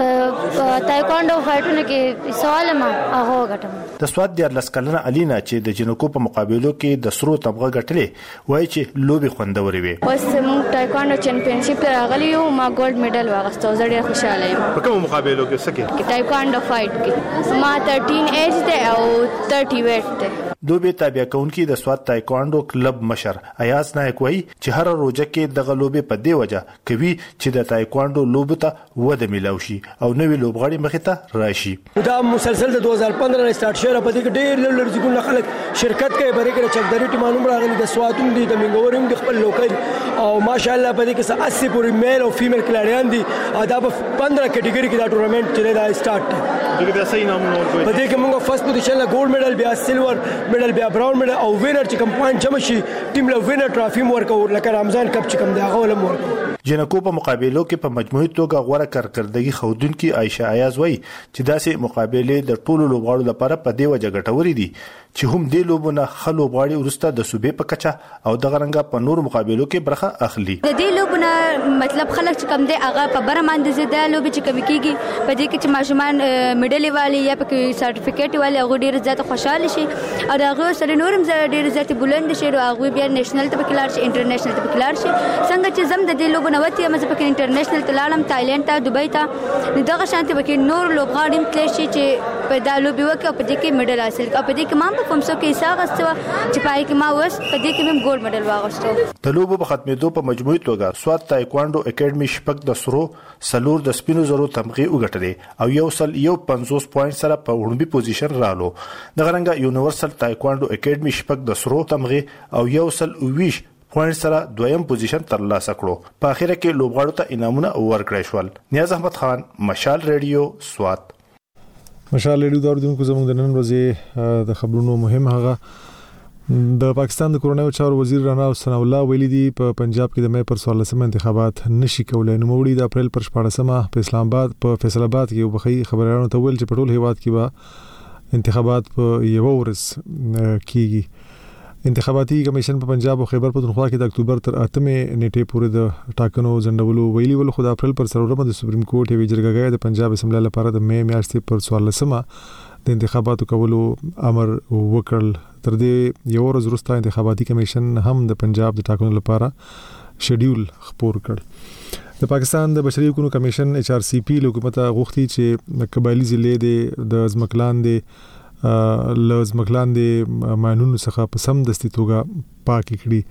تایکوانډو فایټونو کې سوال ما هغه غټم. د سواد د لس کلنه الینا چې د جنکو په مقابلو کې د سرو تمغه غټلې وایي چې لوبي خوندوري وي. اوس موږ تایکوانډو چمپینشپ راغلی یو ما ګولډ میډل واغستو زه ډیر خوشاله یم. په کوم مقابلو کې سکه تایکوانډو فایټ کې ما تیرټین ایج ده او تیرټی ویټ ده. دوبه تابع کونکي د سواد تایکوانډو کلب مشر ایاز نایک وایي چې هر روزه کې دغه لوبي په دی وجه کوي چې د تایکوانډو لوبه ته وده ملو شي او نوې لوبغاړي مخې ته راشي. دا مسلسل د دوه هزار پندرہ نه سٹارټ شوه په دې کې ډېر لړزګون خلک شرکت کوي بری کې چکداري ټیمانو راغلي د سواتون دي د منګورم د خپل لوکل او ماشاءالله په دې کې اسی پورې میل او فیمیل کلاریان دي دا په پندرہ کټګوري کې دا ټورنمنت چې دا سٹارټ دی. دغه صحیح نامونه ورکوي. په دې کې موږ فرست پوزیشن لا ګولډ میډل بیا سیلور میډل بیا براون میډل او وینر چې کوم پوینټ جمع شي ټیم له وینر ټرافي ورکو لکه رمضان کپ چې کوم دی هغه ولم ورکو. جنکو په مقابلو کې په مجموعي توګه غوړه کارکردګي خودونکو عائشه ایاز وایي چې داسې مقابله د ټولو لوبغاړو لپاره په دی وجه ګټوري دي چې هم د لوبونه خلو غواړي ورسته د صوبې په کچه او د غرنګ په نور مقابلو کې برخه اخلي. د دې لوبونه مطلب خلک چې کم دی هغه په بره باندې زده لوب چې کوي کیږي په دې کې چې ماشومان میډل والی یا په کې سرټیفیکټ والی هغه ډیر زیات خوشاله شي او هغه سره نورم ډیر زیات بلند شي او هغه بیا نېشنل ته کلار شي انټرنیشنل ته کلار شي څنګه چې زم د دې لوبونه وتی مزه په انټرنیشنل ته لاړم تایلند ته دوبۍ ته دغه شانتي به کې نور لوبغاړي تل شي چې په دا لوبي وکړي په دې کې میډل حاصل کړي په دې کې ما په کوم څه کې حساب واستو چې پای کې ما وس په دې کې مم ګولډ میډل واغستو. د لوبو په ختمېدو په مجموعي توګه سواد تایکوانډو اکیډمي شپږ د سرو سلور د سپینو زرو تمغه وګټلې او یو سل یو پنځوس پوینټ سره په وړاندې پوزیشن رالو. د غرنګ یونیورسل تایکوانډو اکیډمي شپږ د سرو تمغه او یو سل ویش پوینټ سره دویم پوزیشن ترلاسه کړو. په اخر کې لوبغاړو ته انعامونه ورکړل شول. نیاز احمد خان، مشال ریډیو، سوات. مشال ریډیو د اوریدونکو زموږ د نن ورځې د خبرونو مهم هغه د پاکستان د کورونایي چارو وزیر رانا حسن الله ویلي دی په پنجاب کې د مې پر څوارلسمه انتخابات نشي کولای. نو موړي د اپریل پر شپاړسمه په اسلام آباد په فیصل آباد کې وبخي خبرانو ته ویل چې په ټول هیواد کې به انتخابات په یو ورځ کیږي. انتخاباتي کمیشن په پنجاب او خیبر پختونخوا کې د اکتوبر تر اتمه نیټې پورې د ټاکنو ځندولو ویلي ول. خو د اپریل پر څلورمه د سپریم کورټ یو جرګه د پنجاب اسمبلی لپاره د مې میاشتې پر څوارلسمه د انتخاباتو کولو امر وکړل. تر دې یو ورځ وروسته انتخاباتي کمیشن هم د پنجاب د ټاکنو لپاره شیډیول خپور کړ. د پاکستان د بشري حقوقو کمیشن ایچ آر سی پی حکومت غوښتي چې قبایلی ضلع د ځمکلان د لز مکلان د ماینونو څخه په سم دستي توګه پاک کړي.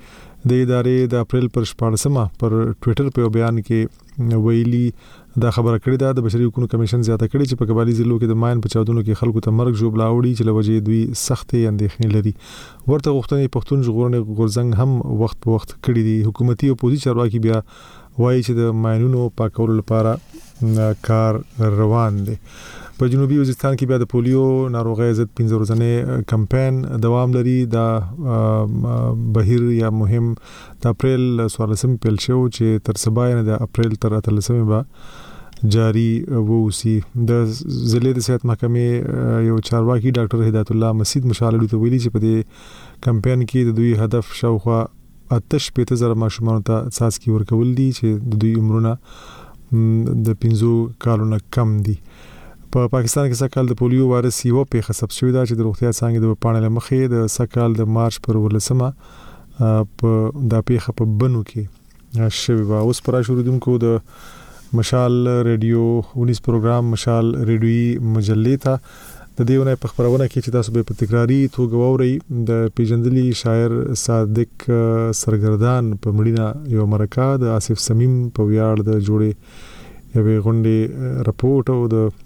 د ادارې د اپریل پر شپاړسمه پر ټوئیټر په بیان کې ویلي دا خبره کړې ده د بشري حقوقو کمیشن زیاته کړې چې په قبایلی ضلعو کې د ماین په چاودنو کې خلکو ته مرګ ژوبلا وړي چې لوجې دوی سختې اندېښنې لري. ورته غوښتنې پښتون ژغورنې غورځنګ هم وخت په وخت کړې دي. حکومتي او پولیسي چارواکي بیا وایي چې د ماینونو پاکولو لپاره کار روان دی. په جنوبي وزیرستان کې بیا د پولیو ناروغۍ ضد پنځه ورځې کمپاین دوام لري. دا بهیر یا مهم د اپریل څوارلسمې پیل شو چې تر سبا نه د اپریل تر اتلسمې به جاری ووسی. د ضلع د صحت محکمې یو چارواکي ډاکټر هدایت الله مسید مشال ته ویلي چې په دې کمپاین کې د دوی هدف شاوخوا اتش پېته زره ماشومان ته څاڅکي ورکول دي چې د دوی عمرونه د پنځو کالونو کم دي. په پاکستان کې سکهال د پولیو وایرس یو پیښه ثبت شوې ده چې د روغتیا څنګه د پاڼې مخې د سکهال د مارچ پر ولسمه په د پیښه په بنو کې شوې و. اوس پر شروع د مشال ریډیو ونیس پروګرام مشال ریډیوي مجلې ته د دیونه په خبرونه کې چې تاسو به په تکراری توګه ووري د پیجندلي شاعر صادق سرګردان په مړینه یو مرکه د آصف سمیم په ویاړ د جوړې یوې غونډې راپورټ او د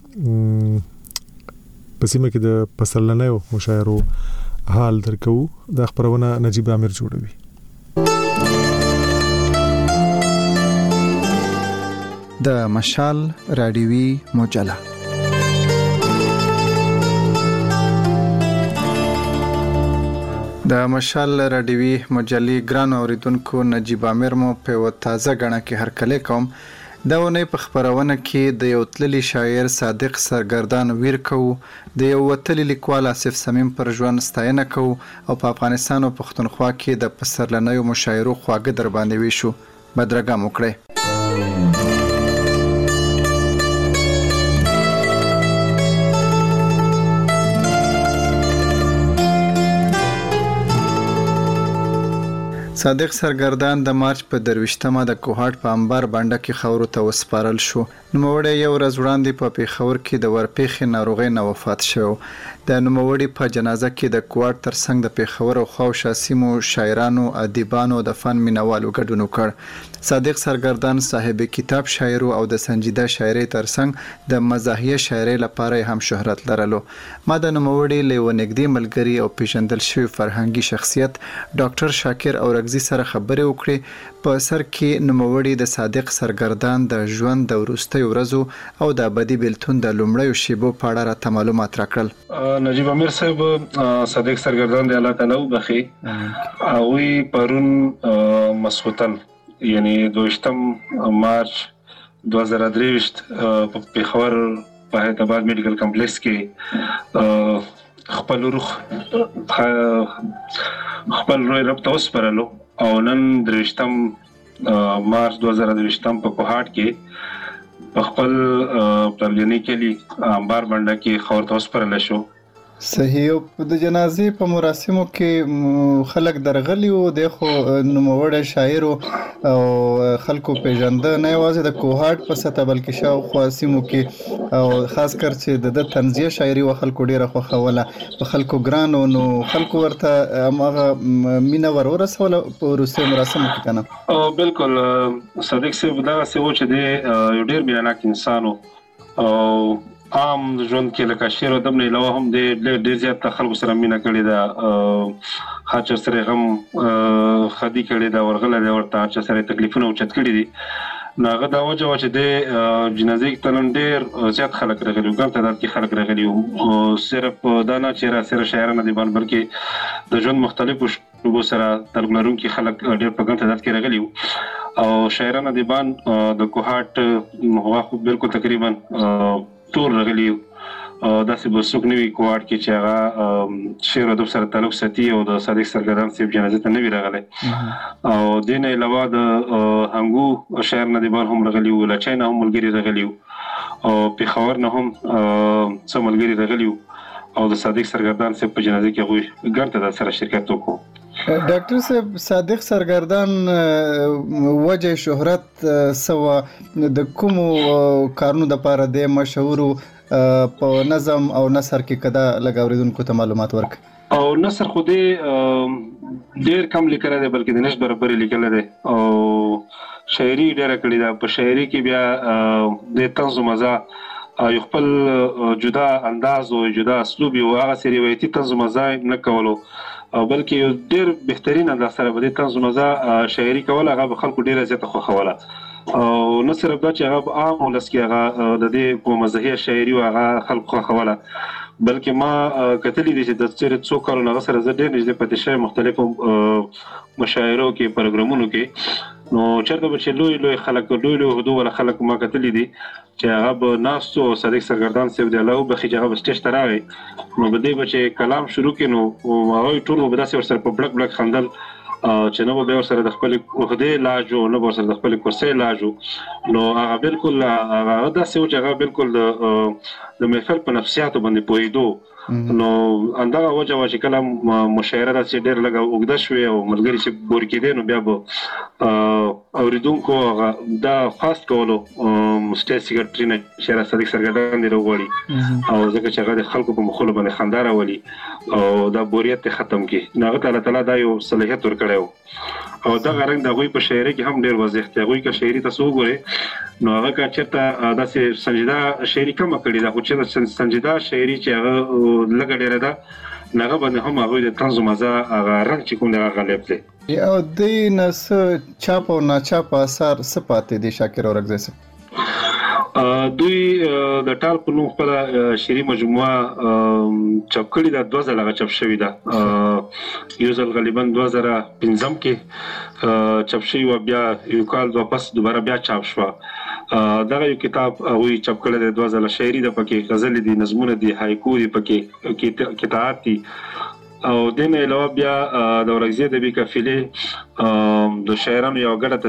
پسیمه کې د پسرلنیو مشاعرو حال درکو. د خبرونه نجیب عامر جوړوي. د مشال رادیوي مجله د مشال رادیوي مجلې ګران اوریدونکو نجیب عامر مو په تازه غړنه کې هرکله کوم. دا ونه په خبرونه کې د یو تللی شاعر صادق سرګردان ویر کو د یو وتلی لیکوال آصف سمیم پر ژوند ستاینه کو او په افغانستان او پښتونخوا کې د پسرلنیو مشاعرو خواږه در باندې ویشو. بدرګه وکړي. صادق سرګردان د مارچ په درويشتمه د کوهاټ په انبار بانډه کې خاورو ته وسپارل شو. نوموړی یو ورځ وړاندې په پیښور کې د ورپېښې ناروغۍ نه وفات شو. د نوموړي په جنازه کې د کوهاټ ترڅنګ د پیښور او خاوشا سیمو شاعرانو، ادیبانو د فن مینوالو ګډون وکړ. صادق سرګردان صاحب کتاب شاعر او د سنجیده شاعرۍ ترڅنګ د مزاحیه شاعرۍ لپاره هم شهرت لرلو. ما د نوموړي له ونګدي ملګری او پیژندل شوی فرهنګي شخصیت ډاکټر شاکر اورګزي سره خبرې وکړې. په سر کې نوموړي د صادق سرګردان د ژوند د وروستیو ورځو او د ابدي بیلتون د لومړیو شیبو په اړه راته معلومات راکړل. نجیب امیر صاحب صادق سرګردان د الله تعالی وبخي او پرون مسخوتن یعنی دوشتم مارچ دوه زره درې په پیښور په حیدرآباد میډیکل کمپلیکس کې خپل روح خپل روح رب ته وسپارلو او نن درشتم مارچ دوه زره درشتم په کوهاټ کې په خپل پلانې کې لی انبار باندې کې خور ته وسپارل شو. صحیح. د جنازې په مراسمو کې خلک درغلي او د خو نوموړی شاعر او خلکو پیژنده نه یوازې د کوهاټ په سطح بلکې شاوخوا سیمو کې او خاص کر چې د تنزیه شاعري او خلکو ډیره خوښوله په خلکو ګرانو نو خلکو ورته هغه مینا ور ورسوله په وروستي مراسمو کې کنه. او بالکل صادق صاحب دا څه و چې د یو ډیر میناک انسانو او عام ژوند کې لکه شعر او دم نه علاوه هم د ډیر زیات خلکو سره مینا کړی دا خاطر سره هم خدي کړی دا ورغله دا ورته چې سره تکلیفونه او چت کړی دي ناغه دا وجه چې د جنازې کې تنن ډیر زیات خلک راغلي ګم تعداد کې خلک راغلي او صرف دا نه چې را سره شاعرانه دي بلکې د ژوند مختلفو شوبو سره تعلق لرونکي خلک ډیر په ګم تعداد کې راغلي او شاعرانه دي بان د کوهاټ هوا خو بالکل تقریبا ټول راغلي او داسې به څوک نه وي کوهاټ کې چې هغه شعر او ادب سره تعلق ساتي او د صادق سرګردان صاحب جنازې ته نه وي راغلی او دې نه علاوه د هنګو شاعر ندیبان هم راغلي وو، له چین هم ملګري راغلي وو او پیښور نه هم څه ملګري راغلي وو او د صادق سرګردان صاحب په جنازې کې هغوی ګڼ تعداد سره شرکت وکړو. ډاکټر صاحب صادق سرګردان وجه شهرت سوا د کومو کارونو د پاره د مشهور په نظم او نثر کې کدا لګاوریدونکو ته معلومات ورک او نثر خو دې ډیر کم لیکل دی بلکې د نش برابر لیکل دی او شاعري ډیره کړې ده په شاعري کې بیا د طنز مزه یو خپل جدا انداز او جدا اسلوب او هغه سری روایتي طنز مزه نه کولو او بلکې یو ډیر بهترین انداز سره به د طنز مزه شاعري کول هغه خلکو ډیره زیاته خوښوله او نه صرف دا چې هغه عام ولس کې هغه د دې په مزهي شاعري او هغه خلکو خوښوله بلکې ما کتلې دي چې د څېړ څو کارونه هغه سره زه ډېر نږدې پاتې شوی مختلفو مشاعرو کې پروګرامونو کې نو چېرته به چې لوی لوی خلک لوی لوی هدو ولا خلک ما کتلې دي چې هغه به ناستو صدیق سرګردان صاحب دی الله وبخي چې هغه به سټیج ته راغی نو به دی به چې کلام شروع کړي نو هغوی ټول به داسې ورسره په بلک بلک خندل چې نه به بیا ورسره د خپلې عهدې لاجو نه به ورسره د خپلې کرسۍ لاجو نو هغه بالکل هغه داسې و چې هغه بالکل د محفل په نفسیاتو باندې پوهېدو نو همدغه وجه وه چې کله مشاعره داسې ډېر لږه اوږده شوې او ملګري چې بور کېدی نو بیا به اورېدونکو هغه دا خواست کولو سټیج سیکرټري نه چې را صدیق سرګردان دې راوغواړي او ځکه چې هغه د خلکو په مخولو باندې خندا راولي او دا بوریت یې ختم کړي نو هغه ته الله تعالی دا یو صلاحیت ورکړی و او دغه رنګ د هغوی په شاعري کې هم ډېر واضح دی هغوی که شاعري تاسو وګورئ نو هغه که چېرته داسې سنجیده شاعري کمه کړې ده خو چې سنجیده شاعري چې هغه لږه ډېره ده نو هغه باندې هم هغوی د طنز و مزه هغه رنګ چې کوم دی هغه غالب دی او دوی نه څه چاپ او ناچاپ اثار څه پاتې دي شاکر اورکزی صاحب دوی د ټال په نوم خپله شعري مجموعه چاپ کړې ده دوه ځله هغه چاپ شوې ده یو ځل غالبا دوه زره پنځم کې چاپ شوې وه بیا یو کال دوه پس دوباره بیا چاپ شوه دغه یو کتاب هغوی چاپ کړی دی دوه ځله شاعري ده پکې غزلې دي نظمونه دي هایکو دي پکې قطعات دي او دې نه علاوه بیا د اورکزي ادبي قافلې د شاعرانو یوه ګډه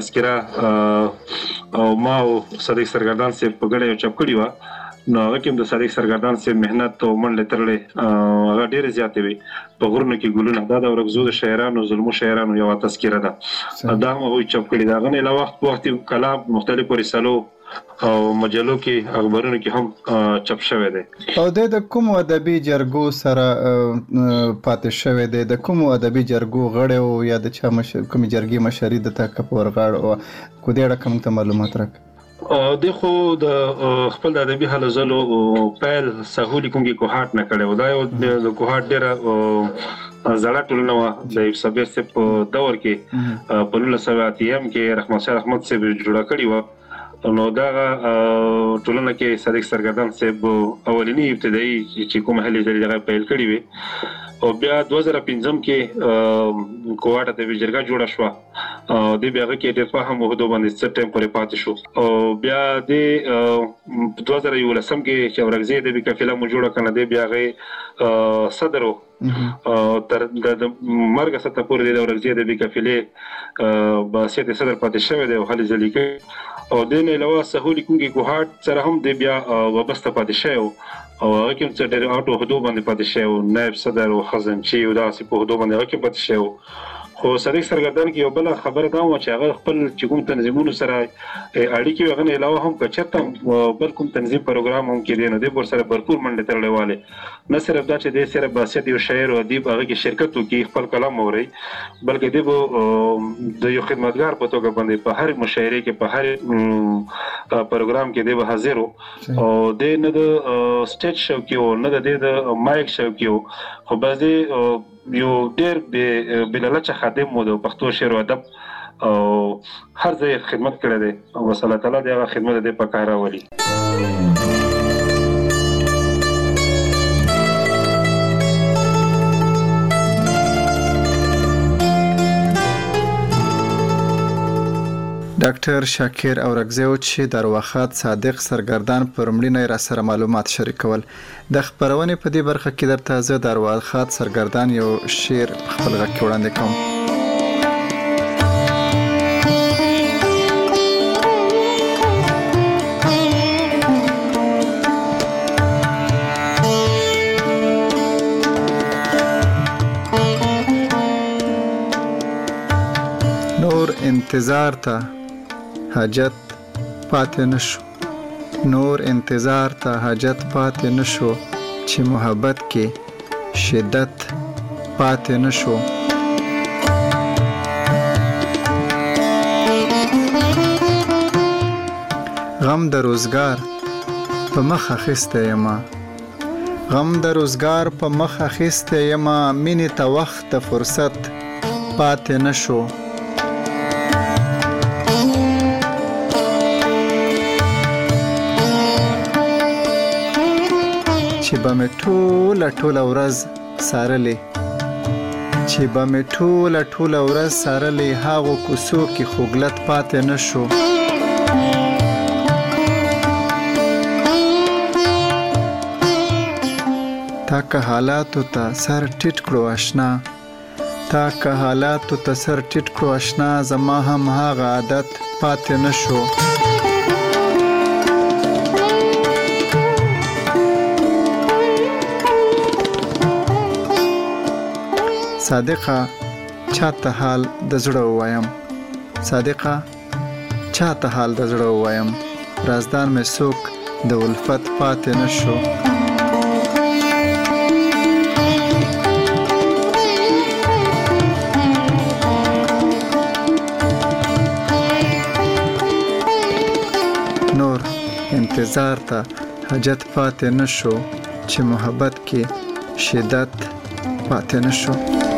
تذکره او ما او صدیق سرګردان صاحب په ګډه یو چاپ کړې وه نو هغه کې هم د صدیق سرګردان صاحب محنت او منډې ترړې هغه ډېرې زیاتې وي په غرونو کې ګلونه دا د اورکزو د شاعرانو ظلمو شاعرانو یوه تذکره ده دا هم هغوی چاپ کړې ده هغه نه علاوه وخت په وخت کلام مختلفو رسالو او مجلو کې اخبارونو کې هم چاپ شوی دی او د کوم ادبي جرګو سره پاتې شوی دی د کوم ادبي جرګو غړی او یا د چا کومې جرګې مشري د تا کپ ورغاړ او کو دې اړه کوم ته معلومات راکړه د خو د خپل د ادبي هلو ځلو پیل سهولي کوم کې کوهاټ نه کړی و دا یو د کوهاټ ډېره زړه ټولنه وه د یوسف بیر صاحب په دور کې په نولس سوه اتیم کې رحمت شاه رحمت صاحب جوړه کړې وه نو دغه ټولنه کې صدیق سرګردان صاحب اولینی ابتدایي چې کومه هلې ځلې دغه پیل کړې وې او بیا دوه زره پنځم کې کوهاټ ادبي جرګه جوړه شوه او دې بیا هغه کې ډېر فهم عهدو باندې څه ټایم پورې پاتې شو او بیا دې دوه زره یولسم کې چې اورکزي ادبي قافله مو جوړه کړه دې بیا هغې صدر و تر د مرګ سره پورې د اورکزي ادبي قافلې باسیت صدر پاتې شوی دی او هلې ځلې کوي او دې نه علاوه سهولي کوم کې کوهاټ سره هم دې بیا وابسته پاتې شوی او هغه کې هم څه ډېر اټو عهدو باندې پاتې شوی نایب صدر او خزانچي او داسې په عهدو باندې هغه کې پاتې شوی خو صدیق سرګردان کې یو بله خبره دا وه چې هغه خپل چې کوم تنظیمونو سره اړیکې وي هغه نه علاوه هم که چېرته بل کوم تنظیم پروګرام هم کې دی نو دی به ورسره بھرپور منډې تړلی والې نه صرف دا چې دی صرف باسیت یو شاعر او ادیب هغه کې شرکت وکړي خپل کلام واورئ بلکې دی به د یو خدمتګار په توګه باندې په هر مشاعرې کې په هر پروګرام کې دی به حاضر و او دی نه د سټیج شوقي و نه د دی د مایک شوقي و خو بس دی یو ډېر بلالچه خادم و د پښتو شعر و ادب او هر ځای خدمت کړی دی او بس الله تعالی د هغه خدمت دی په کار راولي ډاکټر شاکر اورکزی چې د ارواښاد صادق سرګردان پر مړینه را سره معلومات شریکول د خبرونې په دې برخه کې درته زه د ارواښاد سرګردان یو شعر خپل غږ کې وړاندې کوم نور انتظار ته حاجت پاتې نشو نور انتظار ته حاجت پاتې نشو چې محبت کې شدت پاتې نشو. غم د روزګار په مخ اخیستی یما غم د روزګار په مخ اخیستی یما مینې ته وخت د فرصت پاتې نشو. چې به مې ټوله ټوله ورځ څارلې چې به مې ټوله ټوله ورځ څارلې هغو کوڅو کې خوږلت پاتې نشو. تا که حالاتو ته سر ټیټ کړو آشنا تا که حالاتو ته سر ټیټ کړو آشنا زما هم هغه عادت پاتې نشو. صادقه چاته حال د زړه ووایم صادقه چاته حال د زړه ووایم رازدار مې څوک د الفت پاتې نشو. انتظار ته حاجت پاتې نشو چې محبت کې شدت پاتې نشو.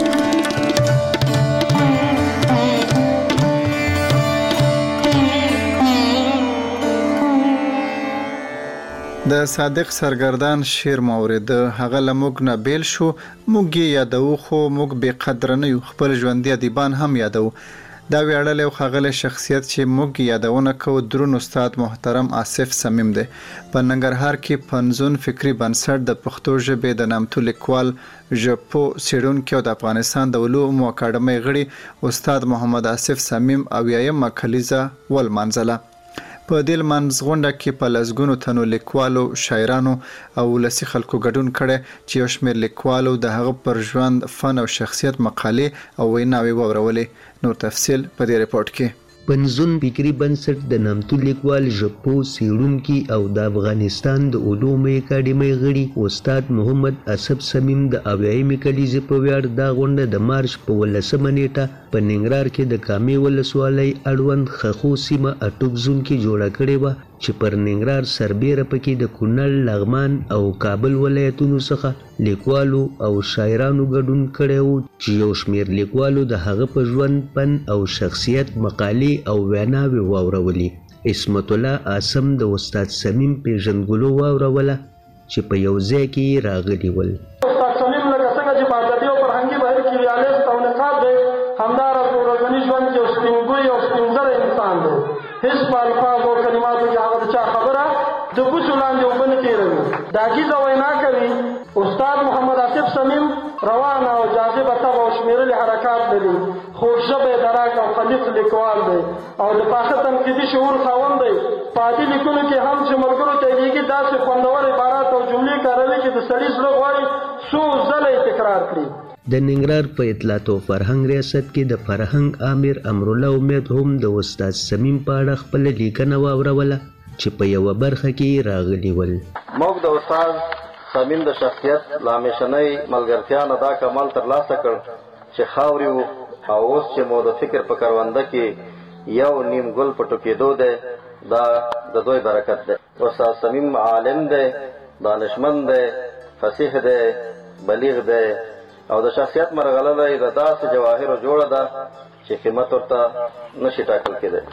د صادق سرګردان شعر مورید هغه لموږ نه بیل شو موږ یې یادو خو موږ بې قدره نه یو خپل ژوندي ادیبان هم یادو. دا ویاړلی او ښاغلی شخصیت چې موږ یادونه کوو درون استاد محترم آصف صمیم دی. په ننګرهار کې پنځون فکري بنسټ د پښتو ژبې د نامتو لیکوال ژبپوه څېړونکي او د افغانستان د علومو اکاډمۍ غړي استاد محمد آصف صمیم اویایمه کلیزه ولمانځله. په دې لمانځغونډه کې په لسګونو تنو لیکوالو شاعرانو او ولسي خلکو ګډون کړی چې یو شمېر لیکوالو د هغه پر ژوند فن او شخصیت مقالې او ویناوې واورولې. نور تفصیل په دې رپورټ کې. پنځون فکري بنسټ د نامتو لیکوال ژبپوه څېړونکي او د افغانستان د علومو اکاډمۍ غړي استاد محمد آصف صمیم د اویایمې کلیزې په ویاړ دا غونډه د مارچ په ولسمه نیټه په ننګرهار کې د کامې ولسوالۍ اړوند خخو سیمه اټوب زون کې جوړه کړې وه چې پر ننګرهار سربیره پکې د کونړ لغمان او کابل ولایتونو څخه لیکوالو او شاعرانو ګډون کړی و چې یو شمېر لیکوالو د هغه په ژوند فن او شخصیت مقالې او ویناوې واورولې. عصمت الله اعظم د استاد صمیم پیژندګلو واوروله چې په یو ځای کې یې راغلي ول. استاد صمیم لکه څنګه چې په ادبي او فرهنګي بهیر کې ریالیست او نقاد دی همداراز په ورځني ژوند کې یو سپینګوی او سپینزره انسان دی. هیڅ په الفاظو او کلماتو کې هغه د چا خبره د بوسو لاندې اوبه نه تېروي. دا ګیزه وینا کوي. استاد محمد آصف صمیم روان او جاذبه طبع او شمېرلي حرکات لري. خوږ ژبی دراک او خلیص لیکوال دی او د پاخه تنقیدي شعور خاوند دی. په عادي لیکنو کې هم چې ملګرو ته یې لیږي داسې خوندور عبارات او جملې کاروي چې د سړي زړه غواړي څو ځله یې تکرار کړي. د ننګرهار په اطلاعات او فرهنګ ریاست کې د فرهنګ امیر امرالله امید هم د استاد صمیم په اړه خپله لیکنه واوروله چې په یوه برخه کې راغلي ول. موږ د استاد صمیم د شخصیت له همیشنۍ ملګرتیا نه دا کمال ترلاسه کړ چې خاورې وو او اوس چې مو د فکر په کرونده کې یو نیم ګل په ټوکېدو دی دا د دوی برکت دی. استاد صمیم عالم دی، دانشمند دی، فصیح دی، بلیغ دی او د شخصیت مرغلره یې د داسې جواهرو جوړه ده چې قیمت ورته نشي ټاکل کېدی.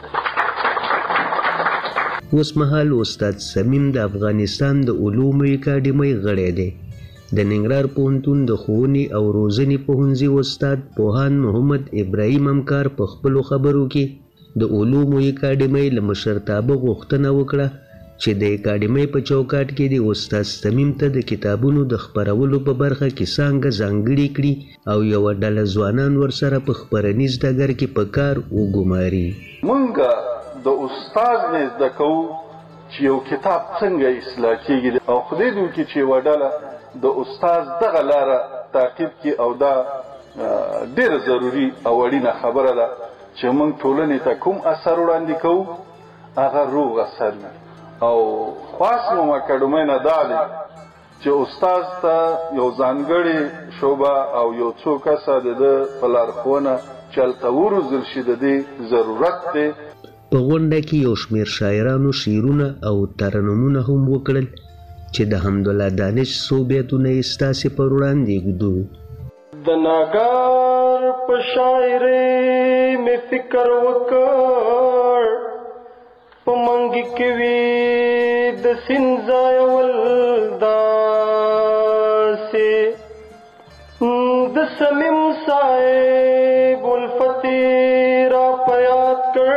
اوس مهال استاد صمیم د افغانستان د علومو اکاډمۍ غړی دی. د ننګرهار پوهنتون د ښوونې او روزنې پوهنځي استاد پوهاند محمد ابراهیم همکار په خپلو خبرو کې د علومو اکاډمۍ له مشرتابه غوښتنه وکړه چې د اکاډمۍ په چوکاټ کې د استاد صمیم ته د کتابونو د خپرولو په برخه کې څانګه ځانګړې کړي او یوه ډله ځوانان ورسره په خپرنیز ډګر کې په کار وګماري. موږ د استاد نه زده کوو چې یو کتاب څنګه اصلاح کېږي او خدای دې وکړي چې یوه ډله د استاد دغه لاره تعقیب کړي او دا ډېره ضروري او اړینه خبره ده چې موږ ټولنې ته کوم اثر وړاندې کوو هغه روغ اثر وي او خاص مو اکاډمۍ نه دا دی چې استاد ته یو ځانګړې شوبه او یو څو کسه د ده په لارښوونه چلته وروزل شي د دې ضرورت دی. په غونډه کې یو شمېر شاعرانو شعرونه او ترنمونه هم وکړل چې د حمدالله دانش څو بیتونه یې ستاسې پر وړاندې ږدو. د ناګار په شاعرۍ مې فکر وکړ په منګي کې وي د سیند ځایول داسې د صمیم صاحب الفتح را په یاد کړ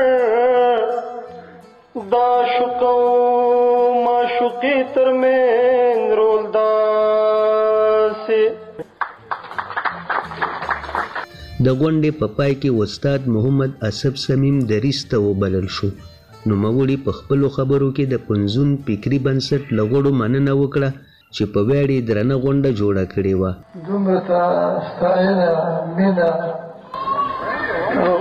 دا عاشق او معشوقي ترمنځ رول داسې. د غونډې په پای کې استاد محمد اسب صمیم دریځ ته وبلل شو. نوموړي په خپلو خبرو کې د پنځون فکري بنسټ له غړو مننه وکړه چې په ویاړ یې درنه غونډه جوړه کړې وه. دومره ستاینه مینه او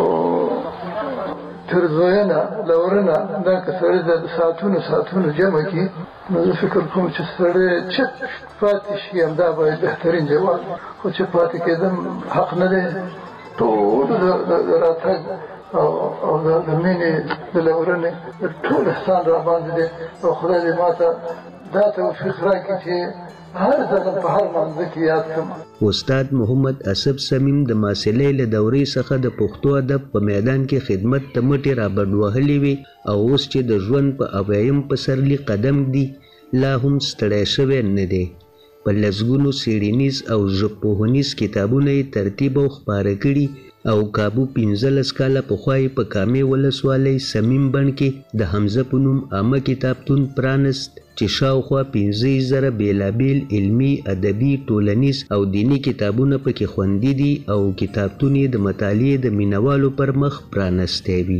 ترزوینه لورنه دا که سړی د ساعتونو ساعتونو جمع کړي نو زه فکر کوم چې سړی چت پاتې شي همدا باید بهترین جواب. خو چې پاتې کېدم حق نه دی. ټول د راتګ او د مینې د لورنې ټول احسان را باندې دی او خدای دې ما ته دا توفیق راکړي چې هر ځل په هر منځ کې یاد کړم. استاد محمد اسب صمیم د ماسلې له دورې څخه د پښتو ادب په میدان کې خدمت ته مټې رابډ وهلې وي او اوس چې د ژوند په اویایم پسرلي قدم دی لا هم ستړی شوی نه دی. په لسګونو څېړنیز او ژبپوهنیز کتابونه یې ترتیب او خپاره کړي او کابو پنځلس کاله پخوا یې په کامې ولسوالۍ صمیم بڼ کې د حمزه په نوم عامه کتابتون پرانست چې شاوخوا پنځه زره بېلابېل علمي، ادبي، ټولنیز او دیني کتابونه پکې خوندي دي او کتابتون یې د مطالعې د مینوالو پر مخ پرانستی وي.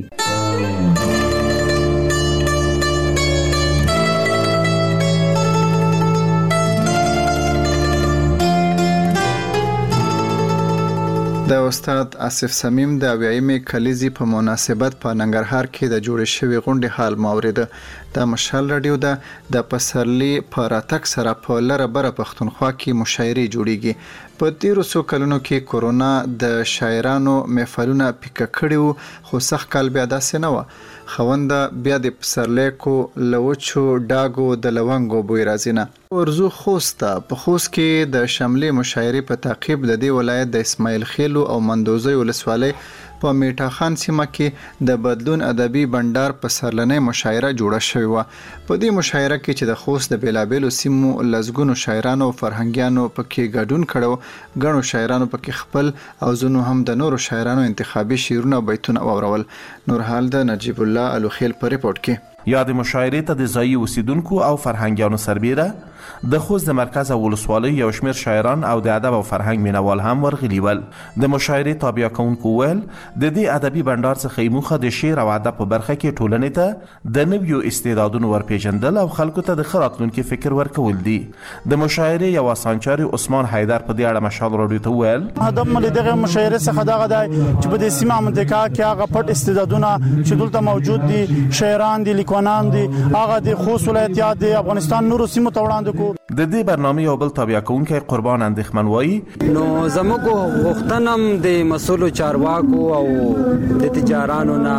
د استاد اسف صمیم د اویایمې کلیزې په مناسبت په ننګرهار کې د جوړې شوې غونډې حال ماورېده. د مشال رادیو ده د پسرلي په راتګ سره په لره بره پښتونخوا کې مشاعرې جوړیږي. په تیرو څو کلونو کې کورونا د شاعرانو محفلونه پیکه کړي وو خو سخت کال بیا داسې نه وه. خونده بیا د پسرلی کو لوچو ډاګو د لونګو بوی راځي نه. ورزو خوست ته په خوست کې د شملې مشاعرې په تعقیب د دې ولایت د اسماعیل خیلو او مندوزی ولسوالۍ په میټا خان سیمه کې د بدلون ادبي بندر په سرلنۍ مشاعره جوړه شوې وه. په دې مشاعره کې چې د خوست د بیلابیلو سیمو لسګونو شاعرانو او فرهنګیانو پکې ګډون کړو، ګڼو شاعرانو پکې خپل او ځینو هم د نورو شاعرانو انتخابي شعرونه او بیتونه واورول. نورحال د نجیب الله الوخیل په ریپورت کې. یا د مشاعرې ته د ځایي اوسیدونکو او فرهنګیانو سربیره د خوست د مرکز او ولسوالۍ یو شمېر شاعران او د ادب او فرهنګ مینوال هم ورغلي ول. د مشاعرې تابع کوونکو ویل د دې ادبي بندر څخه یې موخه د شعر او ادب په برخه کې ټولنې ته د نویو استعدادونو ورپېژندل او خلکو ته د ښه راتلونکي فکر ورکول دي. د مشاعرې یو اسانچاري عثمان حیدر په دې اړه مشال راډیو ته ویل هدف مې دغه مشاعرې څخه دغه دی چې په دې سیمه منطقه کې هغه پټ استعدادونه چې دلته موجود دي، شاعران دي، لیکوالان دي، هغه د خوست ولایت یا د افغانستان نورو سیمو ته وړاندې کو. د دې برنامه یو بل تابع کوونکی قربان اندېښمن وایي نو زموږ غوښتنه د مسؤلو چارواکو او د تجارانو نه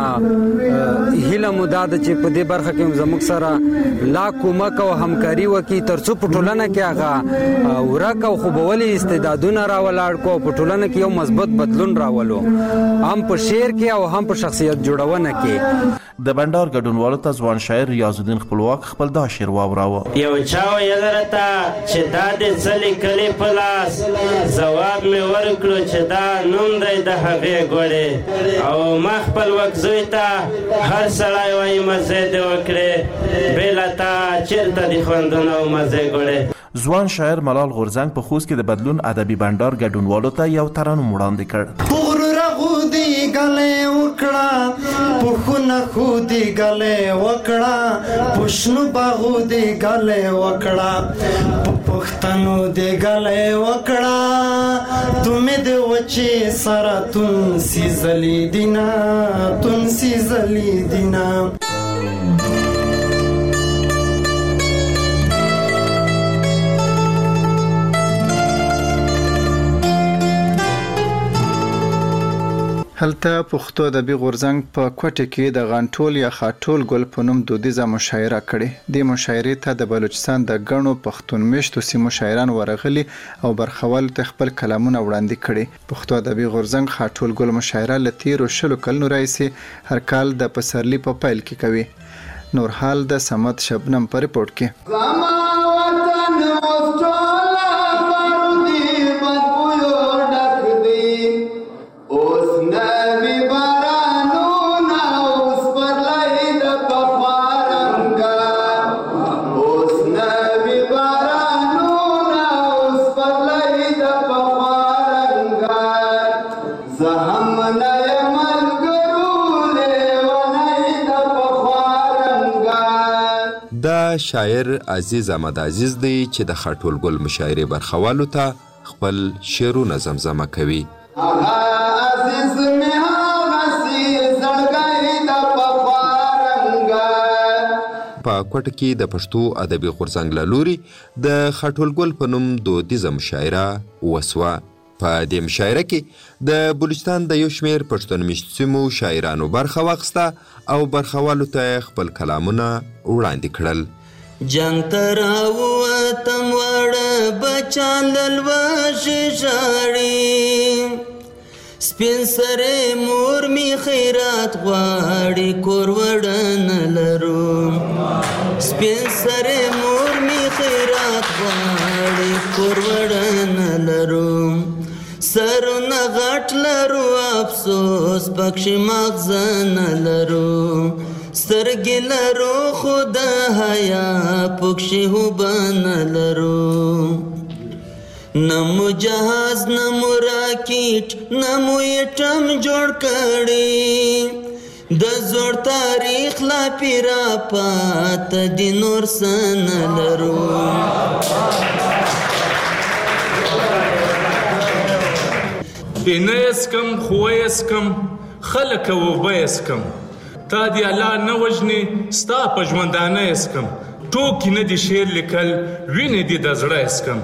هیله مو دا ده چې په دې برخه کې زموږ سره لا کومک او همکاري وکړي ترڅو په ټولنه کې هغه ورک او خوبولي استعدادونه راولاړ کو، په ټولنه کې یو مثبت بدلون راولو، هم په شعر کې او هم په شخصیت جوړونه کې. د بندر ګډونوالو ته ځوان شاعر ریاض الدین خپلواک خپل دا شعر واوراوه. یو چا ویل راته چې دا د څه لیکلي په لاس، ځواب مې ورکړو چې دا نوم دی د هغې ګوړې، او ما خپل وکزوی ته هر سړی وایي مزې دې وکړې، بې له تا چېرته دي خوندونه او مزې ګوړې. ځوان شاعر ملال غورزنګ په خوست کې د بدلون ادبي بندر ګډونوالو ته یو ترنم وړاندې کړ. خودی گلے وکړه پخونه خودی گلے وکړه پښنو باغودی گلے وکړه پښتنو دی گلے وکړه تمه دی وچی سره تون سی زلی دینا تون سی زلی دینا. هلته پښتو ادبي غورځنګ په کوټه کې د غانټول یا خاټول ګل په نوم دودیزه مشاعره کړې. د مشاعرې ته د بلوچستان د غنو پښتون میشتو سیمو شاعران ورغلي او برخوال ته خپل کلامونه وړاندې کړي. پښتو ادبي غورځنګ خاټول ګل مشاعره لتیر او شلو کلونو راځي هر کال د پسرلی په پایل کې کوي. نور حال د سمت شبنم پر رپورت کې. شاعر عزیز احمد عزیز دی چې د خاټول ګل مشاعرې برخوالو ته خپل شعرونه زمزمه کوي. په کوټه کې د پښتو ادبي غورځنګ له لوري د خاټول ګل په نوم دودیزه مشاعره وسوه. په دې مشاعره کې د بلوچستان د یو شمېر پښتون میشتو سیمو شاعرانو برخه واخیسته او برخوالو ته خپل کلامونه وړاندې کړل. جنگ تراوتم وړه بچان للوشې ژاړي سپین سرې مور می خیرات غواړي کور وړه نه لرو سپین سرې مور می خیرات غواړي کور وړه نه لرو سرونه غټ لرو افسوس پکښې مغزه نه لرو سترګې لرو خو د حیا پکښې هوبه نه لرو نه مو جهاز نه مو راکټ نه مو ایټم جوړ کړي د زوړ تاریخ لا پیرا پاته دي نور څه نه لرو. اینه اسکم خوه اسکم خلک اوبه اسکم تا دی الله نه وژني ستا په ژوندانه اسکم ټوکې نه دي شعر لیکل وینې دي د زړه اسکم.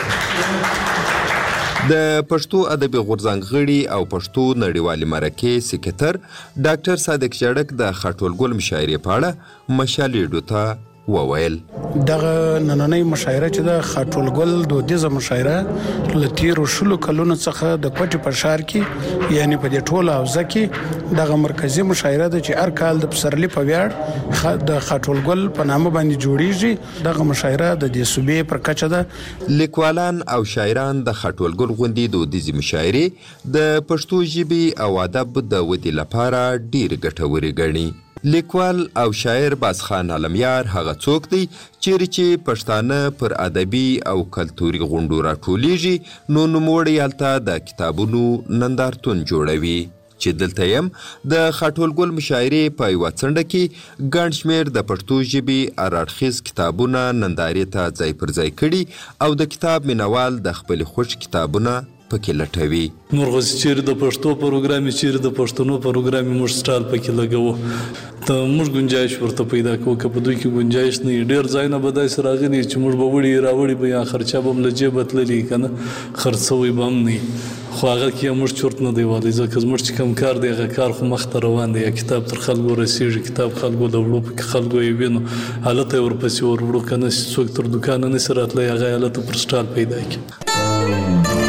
د پښتو ادبي غورځنګ غړي او پښتو نړیوالې مرکې سکرټر ډاکټر صادق چړک د خاټول ګل مشاعرې په اړه مشالېډو ته وویل. دغه نننۍ مشاعره چې د خاټول ګل دودیزه مشاعره له تیرو شلو کلونو څخه د کوټې په ښار کې یعنی په دې ټوله حوزه کې دغه مرکزي مشاعره ده چې هر کال د پسرلي په ویاړ د خاټول ګل په نامه باندې جوړیږي. دغه مشاعره د دې صوبې پر کچه ده. لیکوالان او شاعران د خاټول ګل غوندې دودیزې مشاعرې د پښتو ژبې او ادب د ودې لپاره ډېر ګټورې ګڼي. لیکوال او شاعر بازخان عالمیار هغه څوک دی چیرې چې پښتانه پر ادبي او کلتوري غونډو راټولیږي نو نوموړی هلته د کتابونو نندارتون جوړوي چې دلته یم د خاټول ګل مشاعرې په یوه څنډه کې ګڼ شمېر د پښتو ژبې هراړخیز کتابونه نندارې ته ځای پر ځای کړي او د کتاب مینوال د خپلې خوښ کتابونه پکې لټوي. مرغز چیرې د پښتو پروګرام چیرې د پښتنو پروګرام موږ سټال پکې لګوو ته موږ گنجائش ورته پیدا کوو که په دوی کې گنجائش نه ډېر ځایونه به داسې راغلي چې موږ به وړي راوړي به یا خرچه به هم له جیبه تللي که نه خرڅوی به هم نه خو هغه کې موږ چورت نه دی والی ځکه زموږ چې کوم کار دی هغه کار خو مخته روان دی یا کتاب تر خلکو رسېږي کتاب خلکو د وړو پکې خلکو یې وینو هلته یې ورپسې ور وړو که نه څوک تر دوکانه نسي راتلی هغه یې هلته پر سټال پیدا کړي.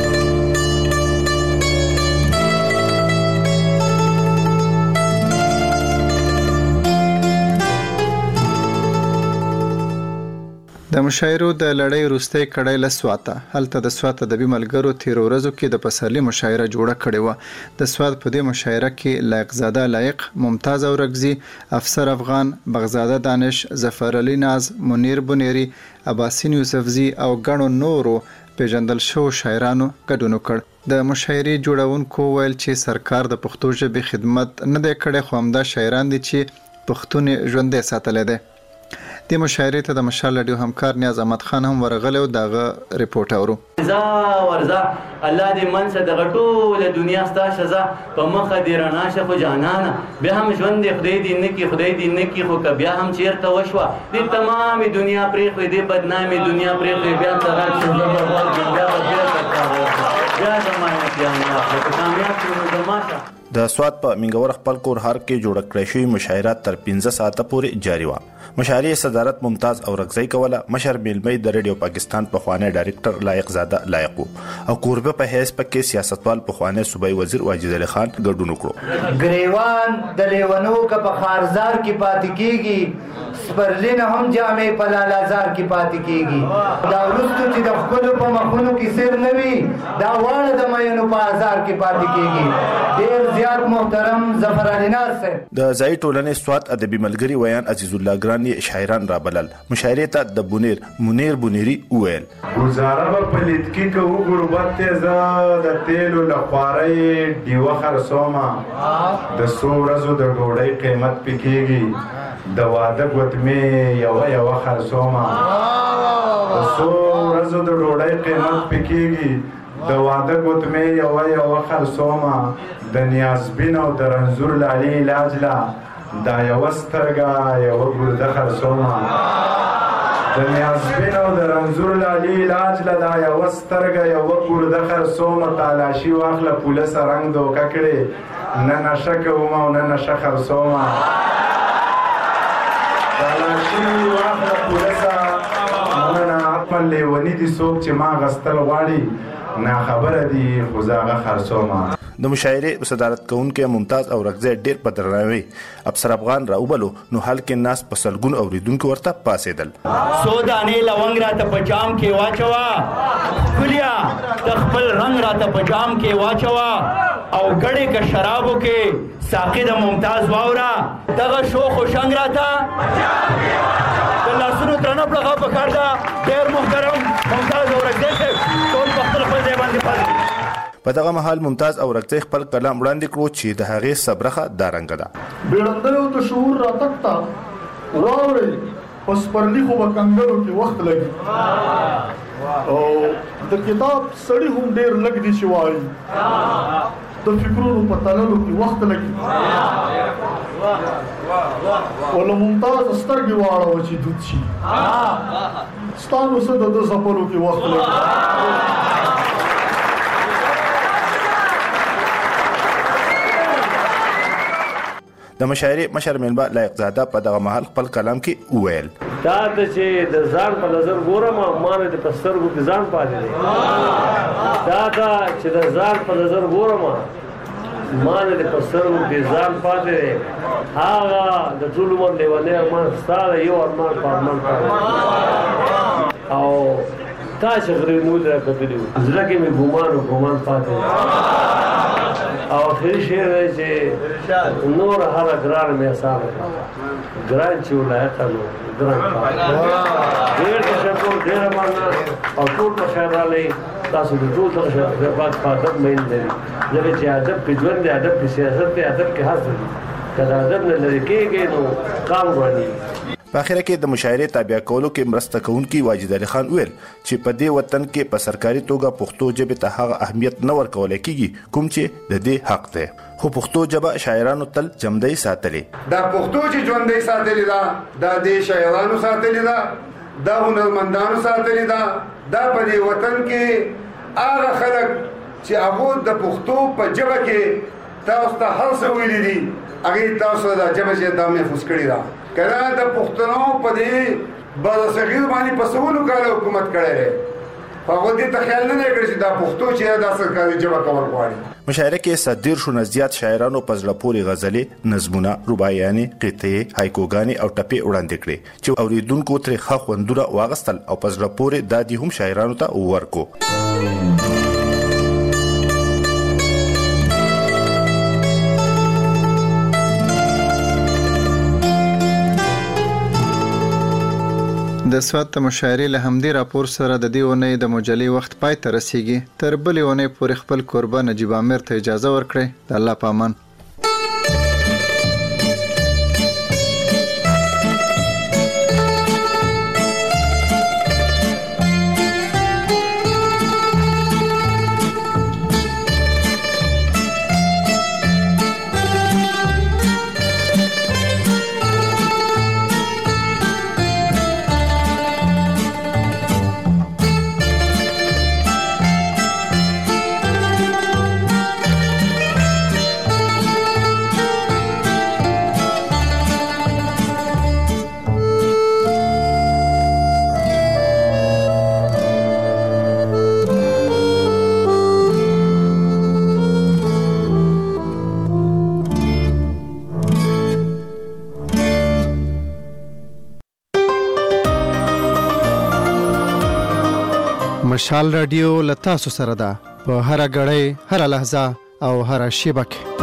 د مشاعرو د لړۍ وروستۍ کړۍ له سواته هلته د سوات ادبي ملګرو تیرو ورځو کې د پسرلي مشاعره جوړه کړې وه. د سوات په دې مشاعره کې لایق زاده لایق، ممتاز اورکزي، افسر افغان، بغزاده دانش، ظفر علي ناز، منیر بنيري، عباسین یوسفزي او ګڼو نورو پیژندل شو شاعرانو ګډون وکړ. د مشاعرې جوړونکو ویل چې سرکار د پښتو ژبې خدمت نه دی کړی خو همدا شاعران دي چې پښتون ژوندی ساتلی دی. د مشاعرې ته د مشال رادیو همکار نیاز احمد خان هم ورغلی او دغه ریپورټ اورو. ورځه ورځه الله دې منځ دغه ټوله دنیا ستا شزه په مخه دې رڼا شه خو جانانه بیا هم ژوند دې خدای دې نه کړي خدای دې نه کړي خو که بیا هم چېرته وشوه دې تمامې دنیا پرېښوي دې بدنامې دنیا پرېښوي بیا څه غږ شو زه به غوږ یم بیا به بېرته کار وکړم بیا زما امتحان واخله که کامیاب شو نو زما شه. د سواد په منګور خپل کور هر کې جوړ کړی شوی مشاعره تر پنځه ساعته پورې جاری و. مشاعرې صدارت ممتاز اورغزی کوله. مشر میلمې د ریډیو پاکستان په خوانه ډایرکټر لایق زاده لایق او قربه په هیڅ پکې سیاستوال په خوانه صوبای وزیر واجد علي خان ګډون وکړو. ګریوان د لیونو ک په خارزار کې پاتې کیږي، سپرلین هم جامې په لالازار کې پاتې کیږي. دا ورستو چې د خپل په مخونو کې سر نوي، دا واړه د مینو په هزار کې پاتې کیږي. ډیر زیات محترم ظفر علي ناز صاحب د ځای ټولنې سواد ادبي ملګری ویان عزیز الله ګران شاعران را بلل. مشاعرې ته د بونیر منیر بونیری وویل گزاره به په لیدکي کوو غربت ته زه د تیلو له خوارۍ ډیوه خرڅومه، د څو ورځو د ډوډۍ قیمت پې کېږي، د واده ګوتمې یوه یوه خرڅومه، د څو ورځو د ډوډۍ قیمت پې کېږي، د واده ګوتمې یوه یوه خرڅومه، د نیازبین او د رنځور لالي علاج لا دا یوه سترګه یوه ګرده خرڅومه، د نیازبین او د رنځور لالي علاج له دا یوه سترګه یوه ګرده خرڅومه. تالاشي واخله پولیسه رنګ دوکه کړې، نه نشه کوم او نه نشه خرڅومه. تالاشي واخله پولیسه نه حتما لیوني دي څوک چې ما غستل غواړي، ناخبره دي خو زه هغه خرڅومه. د مشاعرې صدارت کوونکې ممتاز اورغزی ډیر په درناوي افسر افغان را وبلو نو حال کې ناس په سلګون اوریدونکو ورته پاسېدل. سو دانې لونګ راته په جام کې واچوه، کلیا د خپل رنګ راته په جام کې واچوه، او ګړې که شرابو کې ساقي د ممتاز واوره، دغه شوخ و شنګ راته د لاسونو درنه پړغه پکار ده. ډېر محترم ممتاز اورغزی صاحب ټول په خپل خپل ځای باندې پاتې. په دغه مهال ممتاز اورغزی خپل کلام وړاندې کړو چې د هغې صبرخه دا رنګه ده. بیړندیو د شعور راتګ ته واورئ په سپرلي خو به کنګلو کې وخت لګي، او د کتاب سړي هم ډېر لږ دي چې وایي، د فکرونو په تللو کې وخت لګي. او له ممتاز سترګې واړوه چې دود شي، ستا نو څه د ده ځپلو کې وخت لګي. د مشاعرې مشر میلمه لایق زاده په دغه مهال خپل کلام کې وویل دا د چې د ځان په نظر ګورم ما نه د پسترګو کې ځان پاتې دی، دا دا چې د ځان په نظر ګورم ما نه د پسترګو کې ځان پاتې دی. هغه د ټول عمر لیونی ارمان ستا د یو ارمان په ارمان پاتې او تا چې غرې نول را کتلي وو زړه کې مې ګمان و ګمان پاتې دی. او آخري شعر دی چې نور هره ګران مې اسانه کړه، ګران چې ولایته نو ګران پاتې. ډېر تشکر، ډېره مننه او ټول په خیر راغلی. تاسو د ټول دغه باید په ادب مین لري، ځکه چې ادب کې ژوند دی، ادب کې سیاست دی، ادب کې هر څه دي. که د ادب نه لرې کېږي نو کام ورانېږي. په اخره کې د مشاعرې تابع کولو کې مرسته کوونکي واجد علي خان ویل چې په دې وطن کې په سرکاري توګه پښتو ژبې ته هغه اهمیت نه ورکول کېږي کوم چې د دې حق دی، خو پښتو ژبه شاعرانو تل ژوندۍ ساتلې. دا پښتو چې ژوندۍ ساتلې ده، دا د شاعرانو ساتلې ده، دا هنرمندانو ساتلې ده. دا په دې وطن کې هغه خلک چې هغه د پښتو په ژبه کې تاسو ته هر څه ویلي دي، هغې تاسو دا ژبه چې دا محفوظ کړې ده. کله د پښتنو په دې برصغیر باندې په سلو کاله حکومت کړی دی، هغه دې ته خیال نه کړی چې دا پښتو چې دا سرکاري ژبه کول غواړي. مشاعره کې صدیر شو نزيات شاعرانو په زړه پورې غزلې، نظمونه، رباعیانې، قطعې، هایکوګانې او ټپې وړاندې کړې چې اوریدونکو ترې ښه خوندونه واغستل او په زړه پورې دا دې هم شاعرانو ته ورکو. د سواد د مشاعرې له همدې راپور سره د دې اونۍ د مجلې وخت پای ته رسیږي. تر بلې اونۍ پورې خپل کوربه نجیب عامر ته اجازه ورکړئ. د الله په امان. مشال رادیو له تاسو سره ده په هره غړۍ هره لحظه او هره شیبه کې.